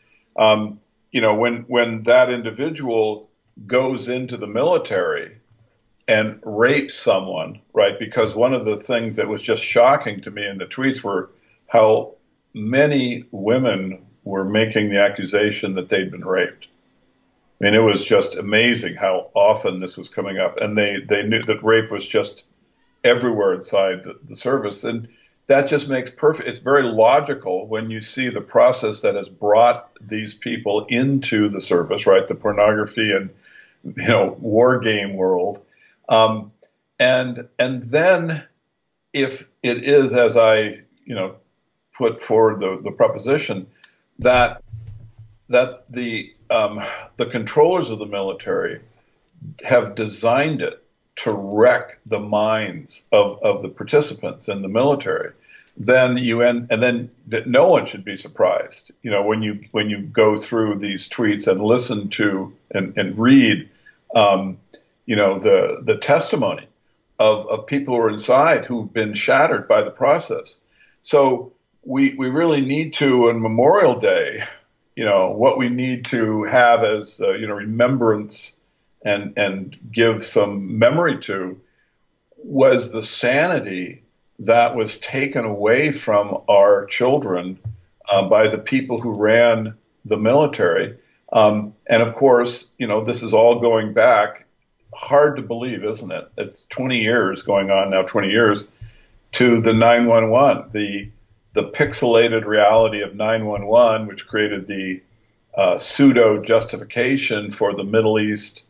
when that individual goes into the military and rapes someone, right? Because one of the things that was just shocking to me in the tweets were how many women were making the accusation that they'd been raped. I mean, it was just amazing how often this was coming up. And they knew that rape was just everywhere inside the service. And that just makes it's very logical when you see the process that has brought these people into the service, right? The pornography and, war game world. And then if it is, as I, put forward the proposition that the controllers of the military have designed it to wreck the minds of the participants in the military, then that no one should be surprised, when you go through these tweets and listen to and read, the testimony of people who are inside who've been shattered by the process. So we really need to, on Memorial Day, what we need to have as, remembrance and give some memory to was the sanity that was taken away from our children by the people who ran the military. And of course, this is all going back, hard to believe, isn't it? It's 20 years going on now, 20 years to the 9/11, the pixelated reality of 9/11, which created the pseudo justification for the Middle East,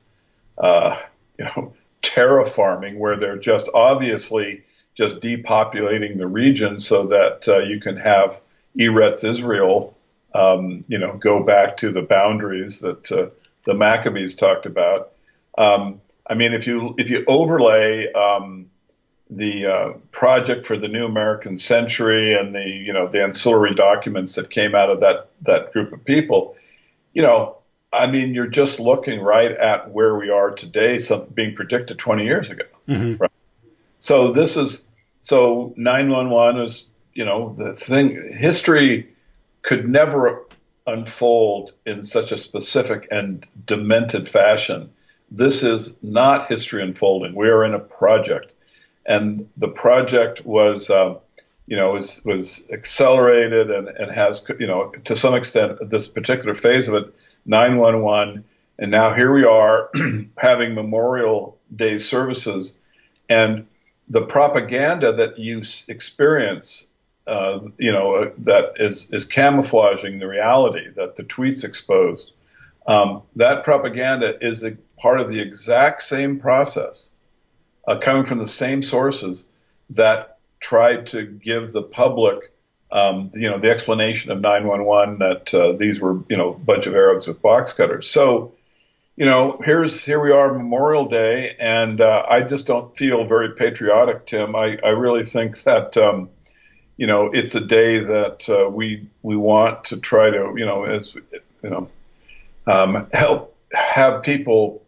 terraforming, where they're just obviously just depopulating the region so that you can have Eretz Israel, go back to the boundaries that the Maccabees talked about. I mean, if you overlay the project for the New American Century and the ancillary documents that came out of that group of people, I mean, you're just looking right at where we are today, something being predicted 20 years ago. Mm-hmm. Right? So 9/11 is, the thing. History could never unfold in such a specific and demented fashion. This is not history unfolding. We are in a project. And the project was, was accelerated and has, to some extent, this particular phase of it, 9/11, and now here we are having Memorial Day services, and the propaganda that you experience, that is camouflaging the reality that the tweets exposed. That propaganda is a part of the exact same process, coming from the same sources that tried to give the public, the explanation of 9/11 that these were, a bunch of Arabs with box cutters. So, here we are, Memorial Day, and I just don't feel very patriotic, Tim. I really think that, it's a day that we want to try to, help have people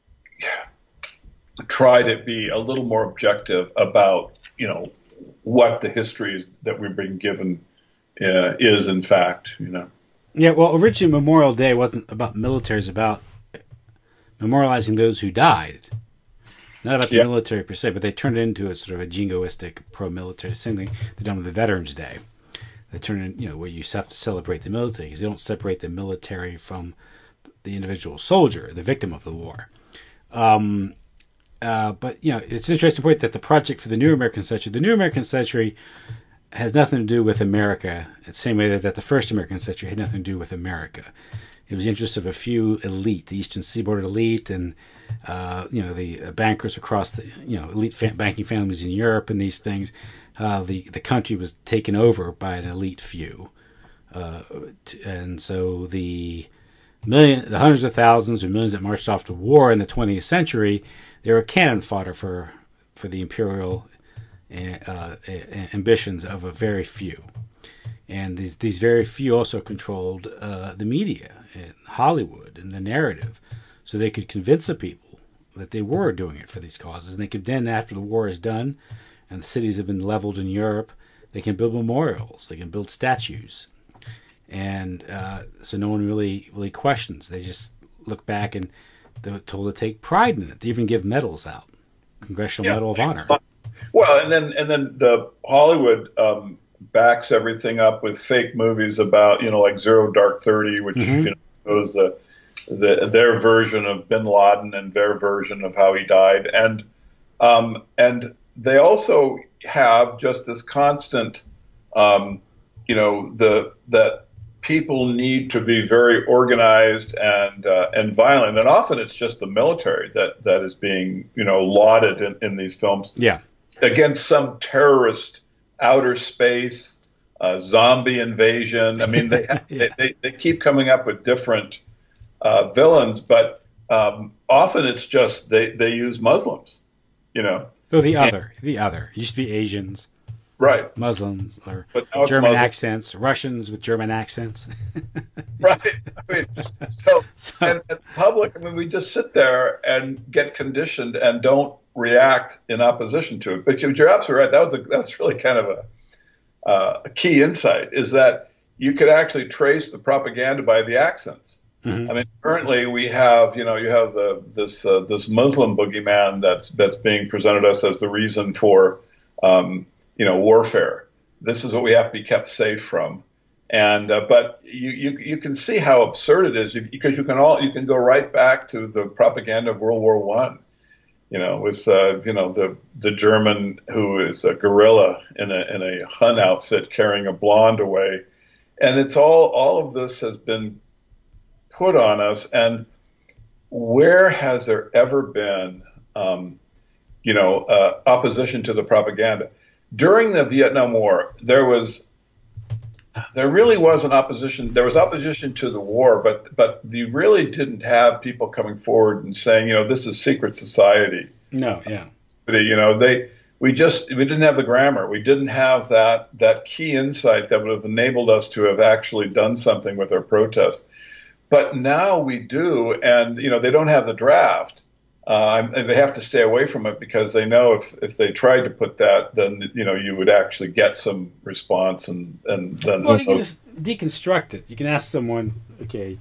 try to be a little more objective about, what the history that we've been given is, in fact, Yeah, well, originally Memorial Day wasn't about military; it's about memorializing those who died. Not about the military per se, but they turned it into a sort of a jingoistic pro-military thing. They've done with the Veterans Day. They turn it, where you have to celebrate the military because you don't separate the military from the individual soldier, the victim of the war. But, it's an interesting point that the project for the New American Century has nothing to do with America, the same way that the first American century had nothing to do with America. It was the interests of a few elite, the Eastern Seaboard elite, and the bankers across the elite banking families in Europe and these things. The country was taken over by an elite few, and so the hundreds of thousands or millions that marched off to war in the 20th century, they were cannon fodder for the imperial ambitions of a very few. And these very few also controlled the media and Hollywood and the narrative, so they could convince the people that they were doing it for these causes. And they could then, after the war is done and the cities have been leveled in Europe, they can build memorials, they can build statues. And so no one really questions. They just look back and they're told to take pride in it. They even give medals out, Congressional Medal of Honor. Well, and then the Hollywood backs everything up with fake movies about, like Zero Dark 30, which shows their version of Bin Laden and their version of how he died, and they also have just this constant, that people need to be very organized and violent, and often it's just the military that is being lauded in these films. Yeah, against some terrorist outer space, zombie invasion. I mean, they keep coming up with different villains, but often it's just they use Muslims. Oh, the other used to be Asians. Right. Muslims or German accents, Russians with German accents. Right. I mean, so and the public, we just sit there and get conditioned and don't react in opposition to it. But you're absolutely right. That's really kind of a key insight, is that you could actually trace the propaganda by the accents. Mm-hmm. I mean, currently we have, you have this Muslim boogeyman that's being presented us as the reason for warfare. This is what we have to be kept safe from. And but you can see how absurd it is, because you can go right back to the propaganda of World War I. With the German who is a guerrilla in a Hun outfit carrying a blonde away, and it's all of this has been put on us. And where has there ever been opposition to the propaganda? During the Vietnam War, there really was an opposition. There was opposition to the war, but you really didn't have people coming forward and saying, this is secret society. No, yeah. We didn't have the grammar. We didn't have that key insight that would have enabled us to have actually done something with our protest. But now we do, and they don't have the draft. And they have to stay away from it, because they know if they tried to put that, then you would actually get some response, and then. Well, you can just deconstruct it. You can ask someone, okay,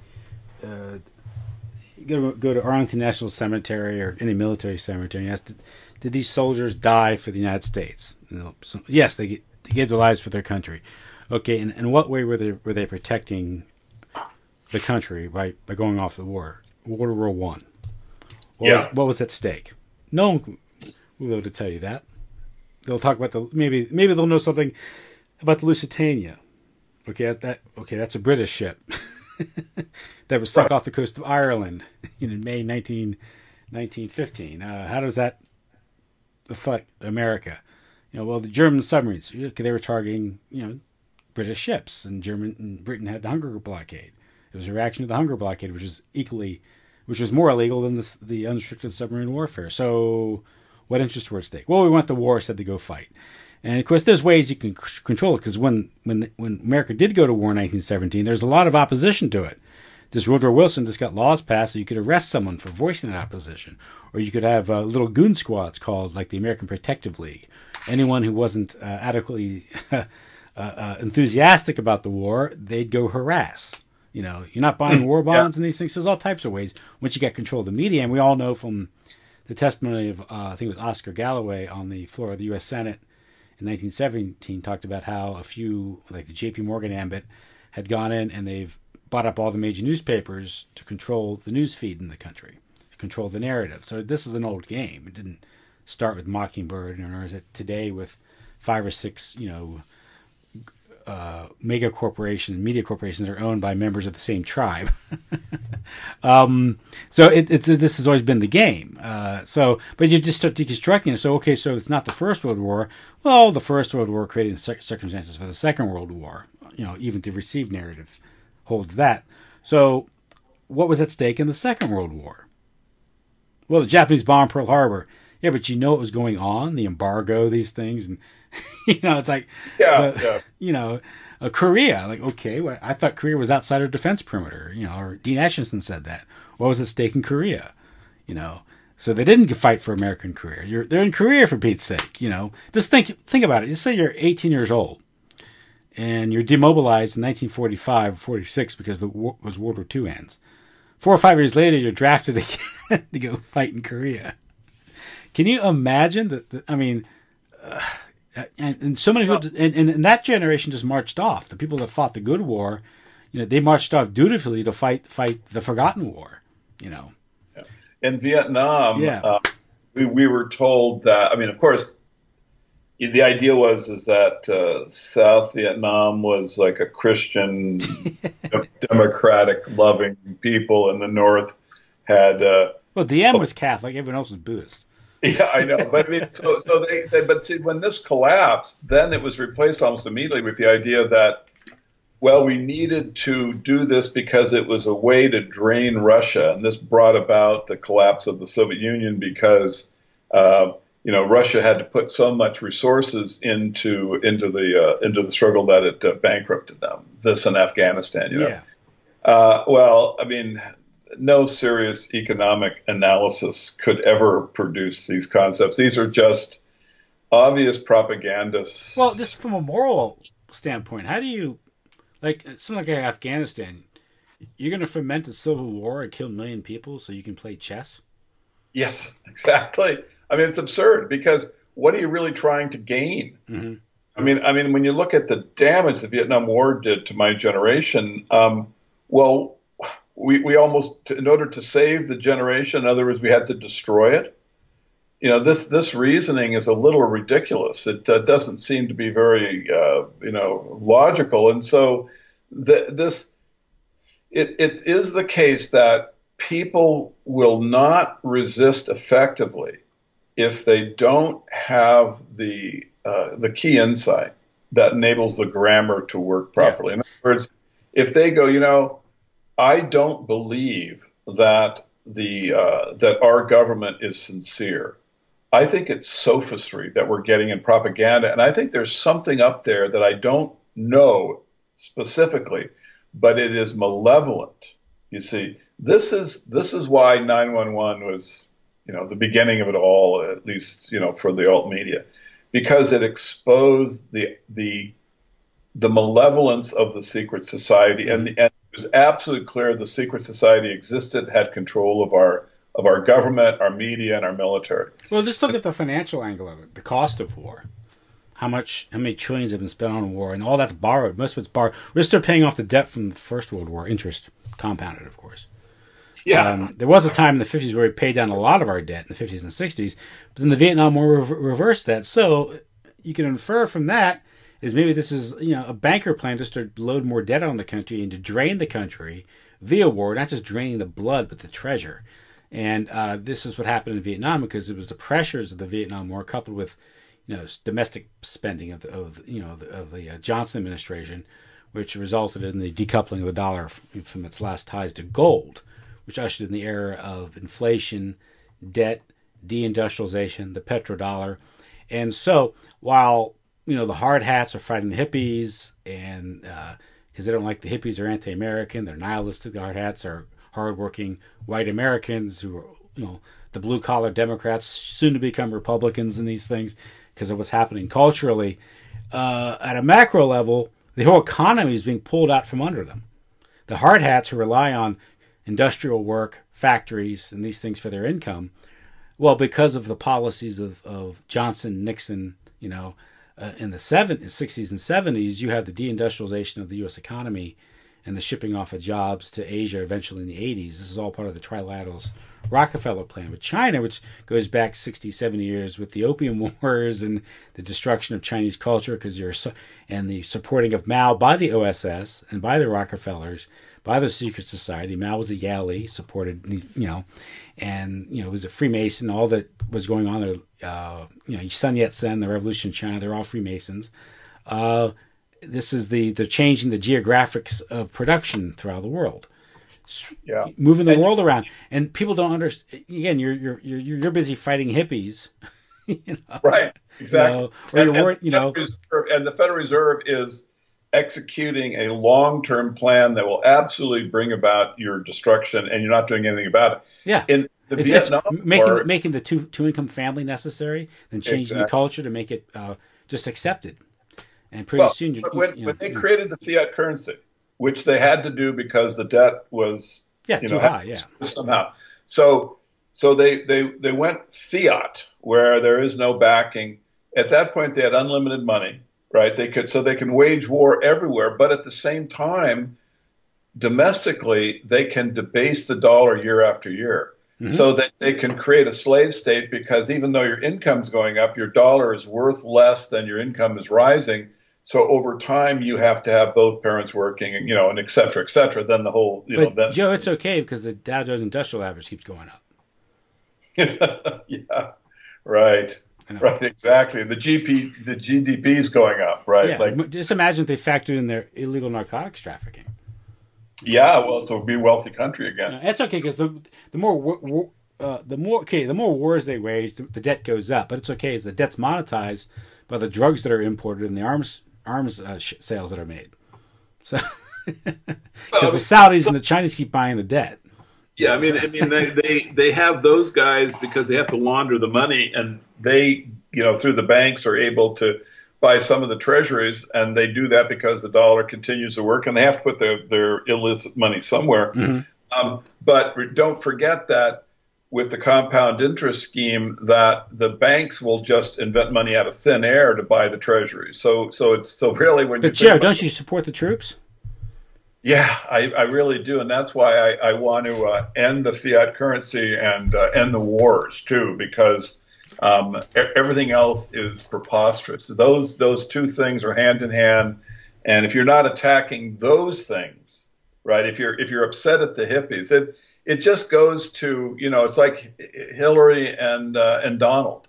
you go to Arlington National Cemetery or any military cemetery, and ask, did these soldiers die for the United States? Yes, they gave their lives for their country. Okay, and in what way were they protecting the country by going off the war? World War One. What was at stake? No one will be able to tell you that. They'll talk about maybe they'll know something about the Lusitania. Okay, that's a British ship that was sunk off the coast of Ireland in May 1915. How does that affect America? The German submarines. They were targeting British ships, and Britain had the Hunger blockade. It was a reaction to the Hunger blockade, which was more illegal than the unrestricted submarine warfare. So what interests were at stake? Well, we went to war, said to go fight. And, of course, there's ways you can control it, because when America did go to war in 1917, there's a lot of opposition to it. This Woodrow Wilson just got laws passed so you could arrest someone for voicing that opposition. Or you could have little goon squads called, like the American Protective League. Anyone who wasn't adequately enthusiastic about the war, they'd go harass. You're not buying war bonds and these things. There's all types of ways once you get control of the media. And we all know from the testimony of, I think it was Oscar Galloway on the floor of the U.S. Senate in 1917, talked about how a few, like the J.P. Morgan ambit, had gone in and they've bought up all the major newspapers to control the news feed in the country, to control the narrative. So this is an old game. It didn't start with Mockingbird, nor is it today with 5 or 6, mega corporations, media corporations are owned by members of the same tribe. So this has always been the game. But you just start deconstructing it. So okay, so it's not the First World War. Well, the First World War created circumstances for the Second World War. Even the received narrative holds that. So what was at stake in the Second World War? Well, the Japanese bombed Pearl Harbor. Yeah, but it was going on, the embargo, these things, and it's like, Korea. Like, okay, well, I thought Korea was outside our defense perimeter. Or Dean Acheson said that. What was at stake in Korea? So they didn't fight for American Korea. They're in Korea for Pete's sake. Just think about it. Just say you're 18 years old, and you're demobilized in 1945, 46 because World War II ends. 4 or 5 years later, you're drafted again to go fight in Korea. Can you imagine that? And so many people, and that generation just marched off. The people that fought the good war, they marched off dutifully to fight the forgotten war. In Vietnam, we were told that. Of course, the idea was that South Vietnam was like a Christian, democratic, loving people, and the North had. Diem was Catholic. Everyone else was Buddhist. Yeah, I know, but but see, when this collapsed, then it was replaced almost immediately with the idea that, well, we needed to do this because it was a way to drain Russia, and this brought about the collapse of the Soviet Union because, Russia had to put so much resources into the struggle that it bankrupted them. This in Afghanistan, no serious economic analysis could ever produce these concepts. These are just obvious propaganda. Well, just from a moral standpoint, how do you, something like Afghanistan, you're going to foment a civil war and kill 1 million people so you can play chess? Yes, exactly. It's absurd because what are you really trying to gain? Mm-hmm. When you look at the damage the Vietnam War did to my generation, we almost, in order to save the generation, in other words, we had to destroy it. This reasoning is a little ridiculous. It doesn't seem to be very, logical. And so it is the case that people will not resist effectively if they don't have the key insight that enables the grammar to work properly. Yeah. In other words, if they go, I don't believe that that our government is sincere. I think it's sophistry that we're getting in propaganda, and I think there's something up there that I don't know specifically, but it is malevolent. You see, this is why 911 was, the beginning of it all, at least, for the alt media, because it exposed the malevolence of the secret society, and it was absolutely clear the secret society existed, had control of our government, our media, and our military. Well, just look at the financial angle of it, the cost of war. How many trillions have been spent on war, and all that's borrowed. Most of it's borrowed. We're still paying off the debt from the First World War, interest compounded, of course. Yeah. There was a time in the 50s where we paid down a lot of our debt in the 50s and 60s, but then the Vietnam War reversed that. So you can infer from that is maybe this is a banker plan just to load more debt on the country and to drain the country via war, not just draining the blood but the treasure. And this is what happened in Vietnam because it was the pressures of the Vietnam War coupled with domestic spending of the Johnson administration, which resulted in the decoupling of the dollar from its last ties to gold, which ushered in the era of inflation, debt, deindustrialization, the petrodollar. And so while the hard hats are fighting the hippies, and because they don't like the hippies are anti-American, they're nihilistic. The hard hats are hardworking white Americans who are, the blue-collar Democrats, soon to become Republicans in these things because of what's happening culturally. At a macro level, the whole economy is being pulled out from under them. The hard hats who rely on industrial work, factories, and these things for their income, well, because of the policies of Johnson, Nixon, in the 60s and 70s, you have the deindustrialization of the U.S. economy and the shipping off of jobs to Asia eventually in the 80s. This is all part of the Trilateral's Rockefeller plan. With China, which goes back 60, 70 years with the Opium Wars and the destruction of Chinese culture and the supporting of Mao by the OSS and by the Rockefellers, by the secret society. Mao was a Yali, supported, and, was a Freemason. All that was going on there, Sun Yat-sen, the revolution in China, they're all Freemasons. This is the changing the geographics of production throughout the world. Yeah, moving the world around, and people don't understand. Again, you're busy fighting hippies, right? Exactly. And the Federal Reserve is executing a long-term plan that will absolutely bring about your destruction, and you're not doing anything about it. Yeah. In the Vietnam War, making the two-income family necessary, then changing the culture to make it just accepted. And pretty soon, when they created the fiat currency, which they had to do because the debt was too high, somehow. So they went fiat, where there is no backing. At that point, they had unlimited money, right? They can wage war everywhere, but at the same time, domestically, they can debase the dollar year after year. Mm-hmm. So that they can create a slave state, because even though your income's going up, your dollar is worth less than your income is rising. So over time, you have to have both parents working, and et cetera, et cetera. Then the whole, But Joe, it's okay because the Dow Jones Industrial Average keeps going up. Yeah, right, exactly. The GDP is going up, right? Yeah, just imagine if they factored in their illegal narcotics trafficking. Yeah, well, so it'll be a wealthy country again. It's okay because the more wars they wage, the debt goes up. But it's okay as the debt's monetized by the drugs that are imported and the arms sales that are made. So because the Saudis and the Chinese keep buying the debt. Yeah, I mean, they have those guys because they have to launder the money, and they, through the banks are able to buy some of the treasuries, and they do that because the dollar continues to work, and they have to put their illicit money somewhere. Mm-hmm. But don't forget that with the compound interest scheme, that the banks will just invent money out of thin air to buy the treasuries. So really when. But Joe, don't you support the troops? Yeah, I really do, and that's why I want to end the fiat currency and end the wars too, because everything else is preposterous. Those two things are hand in hand, and if you're not attacking those things, right? If you're upset at the hippies, it just goes to it's like Hillary and Donald.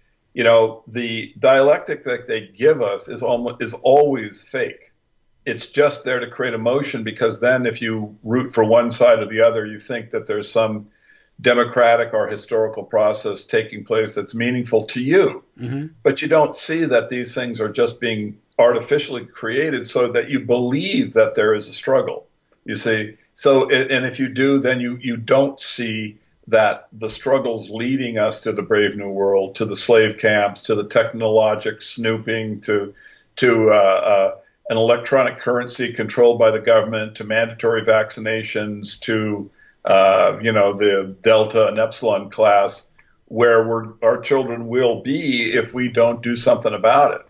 The dialectic that they give us is always fake. It's just there to create emotion, because then if you root for one side or the other, you think that there's some democratic or historical process taking place that's meaningful to you. Mm-hmm. But you don't see that these things are just being artificially created so that you believe that there is a struggle, you see. So, and if you do, then you don't see that the struggles leading us to the Brave New World, to the slave camps, to the technologic snooping, to an electronic currency controlled by the government, to mandatory vaccinations, to the Delta and Epsilon class, where our children will be if we don't do something about it.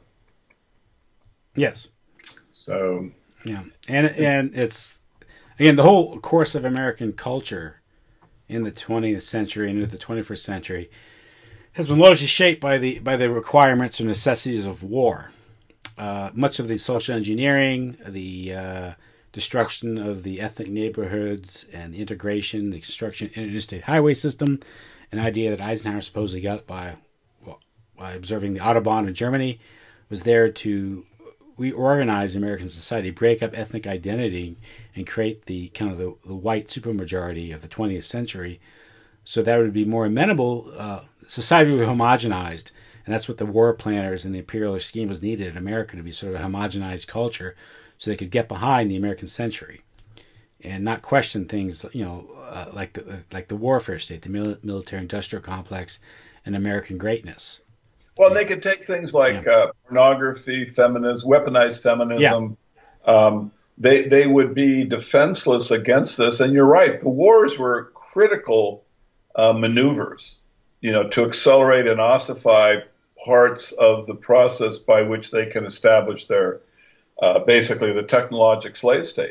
Yes. So. Yeah, and it's again the whole course of American culture in the 20th century and into the 21st century has been largely shaped by the requirements or necessities of war. Much of the social engineering, the destruction of the ethnic neighborhoods, and the integration, the construction of an interstate highway system, an idea that Eisenhower supposedly got by observing the Autobahn in Germany, was there to reorganize American society, break up ethnic identity, and create the kind of the white supermajority of the 20th century, so that would be more amenable. Society would be homogenized. And that's what the war planners and the imperialist scheme was needed in America, to be sort of a homogenized culture so they could get behind the American century and not question things, like the warfare state, the military-industrial complex, and American greatness. Well, they could take things like pornography, feminism, weaponized feminism. Yeah. They would be defenseless against this. And you're right, the wars were critical maneuvers, to accelerate and ossify parts of the process by which they can establish their basically the technologic slave state.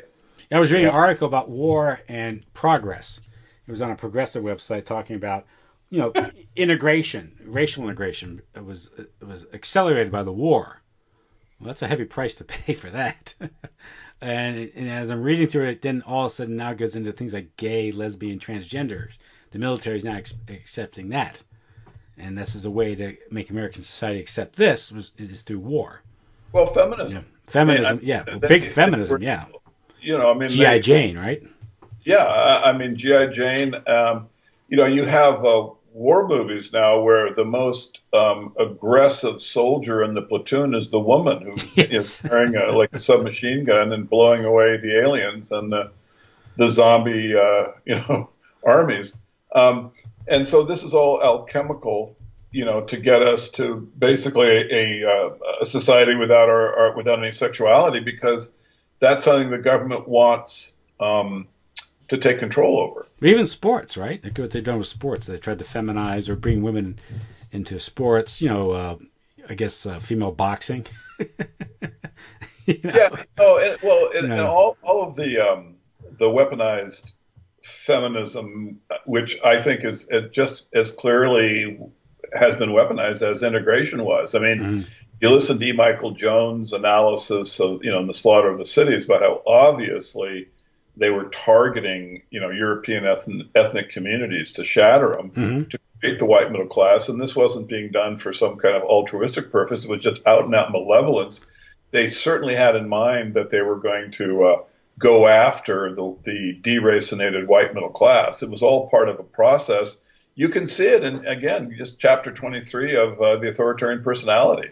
I was reading an article about war and progress. It was on a progressive website talking about, integration, racial integration. It was accelerated by the war. Well, that's a heavy price to pay for that. and as I'm reading through it, then all of a sudden now it goes into things like gay, lesbian, transgenders. The military is now accepting that. And this is a way to make American society accept this is through war. Well, feminism. Feminism, big feminism, G.I. Jane, right? Yeah, G.I. Jane. You have war movies now where the most aggressive soldier in the platoon is the woman who is carrying a submachine gun and blowing away the aliens and the zombie, armies. And so this is all alchemical, to get us to basically a society without without any sexuality, because that's something the government wants to take control over. Even sports, right? Look at what they've done with sports. They tried to feminize or bring women into sports. I guess female boxing. Yeah. And all of the weaponized feminism, which I think is just as clearly has been weaponized as integration was. You listen to E. Michael Jones' analysis of, the slaughter of the cities, about how obviously they were targeting, European ethnic communities to shatter them, to create the white middle class. And this wasn't being done for some kind of altruistic purpose. It was just out and out malevolence. They certainly had in mind that they were going to go after the deracinated white middle class. It was all part of a process. You can see it in, again, just chapter 23 of The Authoritarian Personality.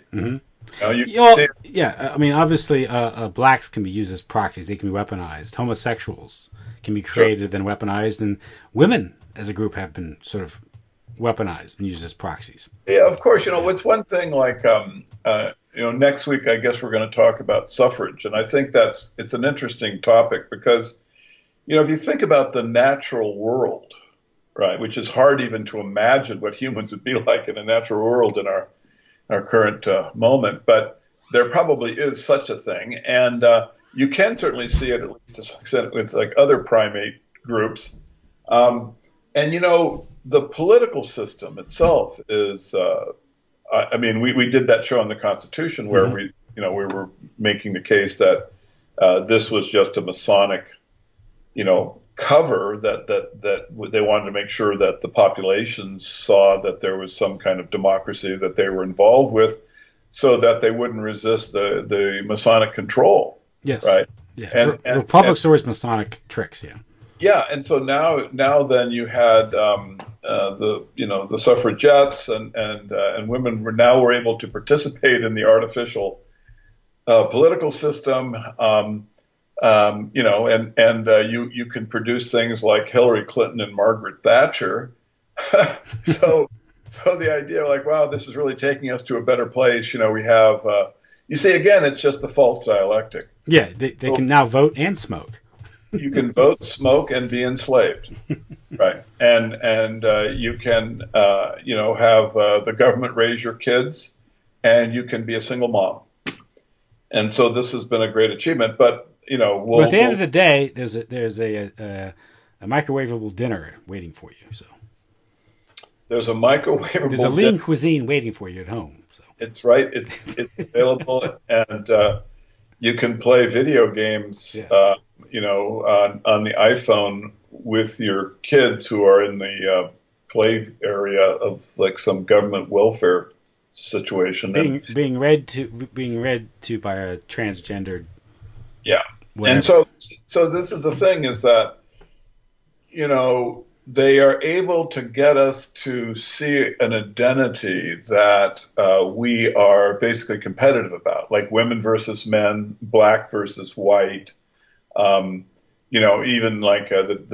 Obviously, blacks can be used as proxies. They can be weaponized. Homosexuals can be created and weaponized. And women, as a group, have been sort of weaponized and used as proxies. Yeah, of course. It's one thing like, next week, I guess we're going to talk about suffrage. And I think it's an interesting topic because, if you think about the natural world, right, which is hard even to imagine what humans would be like in a natural world in our current moment, but there probably is such a thing, and you can certainly see it, at least to some extent, with like other primate groups. And the political system itself is. We did that show on the Constitution where we were making the case that this was just a Masonic, cover that they wanted to make sure that the populations saw that there was some kind of democracy that they were involved with, so that they wouldn't resist the Masonic control. Yes. Right. Yeah. And Republic's always Masonic tricks. Yeah. Yeah. And so now then you had the suffragettes and women were able to participate in the artificial political system. You can produce things like Hillary Clinton and Margaret Thatcher. So the idea, like, wow, this is really taking us to a better place. We have, you see, again, it's just the false dialectic. Yeah, they can now vote and smoke. You can vote, smoke, and be enslaved, right? And you can, have the government raise your kids, and you can be a single mom. And so this has been a great achievement, but. But at the end of the day, there's a microwavable dinner waiting for you. So there's a microwavable. There's a lean cuisine waiting for you at home. So it's right. It's available, and you can play video games. Yeah. On the iPhone with your kids who are in the play area of like some government welfare situation. Being read to by a transgendered. Yeah. Whatever. And so this is the thing, is that, they are able to get us to see an identity that we are basically competitive about, like women versus men, black versus white, even like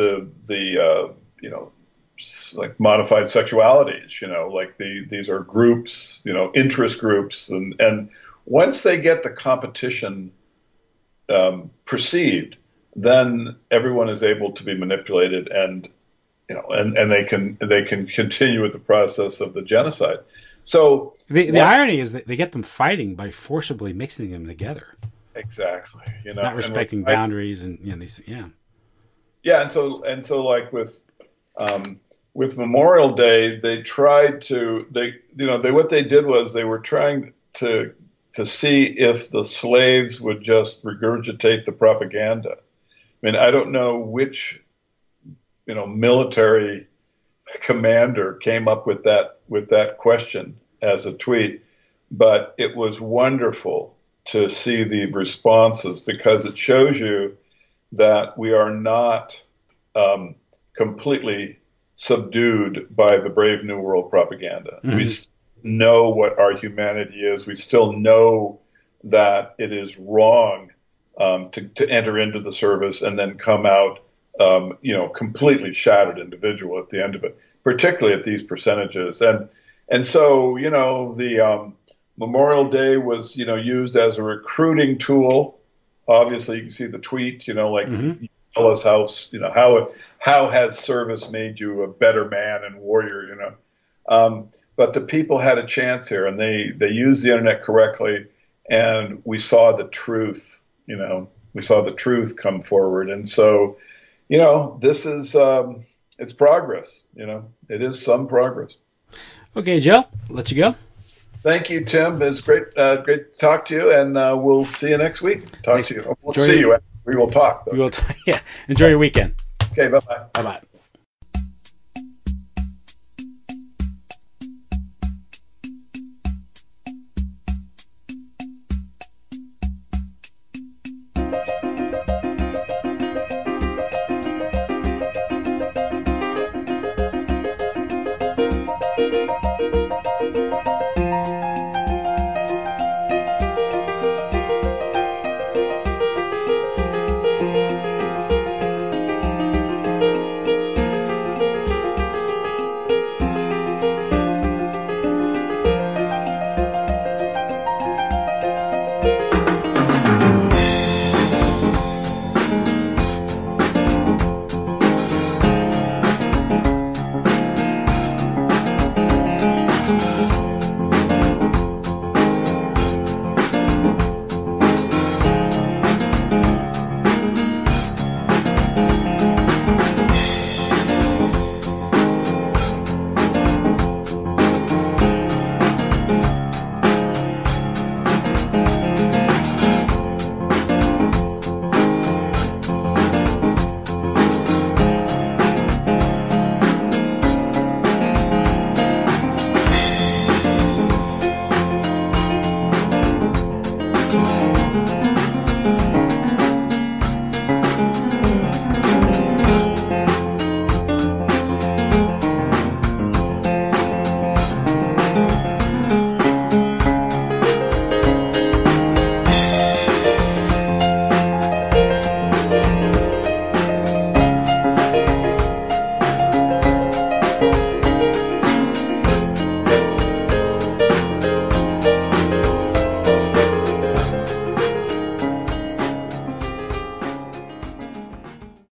like modified sexualities, like these are groups, interest groups. And once they get the competition perceived, then everyone is able to be manipulated, and they can continue with the process of the genocide. So the irony is that they get them fighting by forcibly mixing them together. exactly. You know, not respecting boundaries and these. Yeah. Yeah, and so like with Memorial Day, they tried to they what they did was they were trying to see if the slaves would just regurgitate the propaganda. I mean, I don't know which military commander came up with that question as a tweet, but it was wonderful to see the responses because it shows you that we are not completely subdued by the Brave New World propaganda. Mm-hmm. We know what our humanity is. We still know that it is wrong to enter into the service and then come out, completely shattered individual at the end of it, particularly at these percentages. And so, the Memorial Day was, used as a recruiting tool. Obviously, you can see the tweet, mm-hmm. Tell us how has service made you a better man and warrior, but the people had a chance here, and they used the internet correctly, and we saw the truth. We saw the truth come forward, and so, this is it's progress. It is some progress. Okay, Joe, let you go. Thank you, Tim. It's great to talk to you, and we'll see you next week. To you. We'll see you. We will talk, though. We will yeah. Enjoy your weekend. Okay, bye-bye. Bye-bye.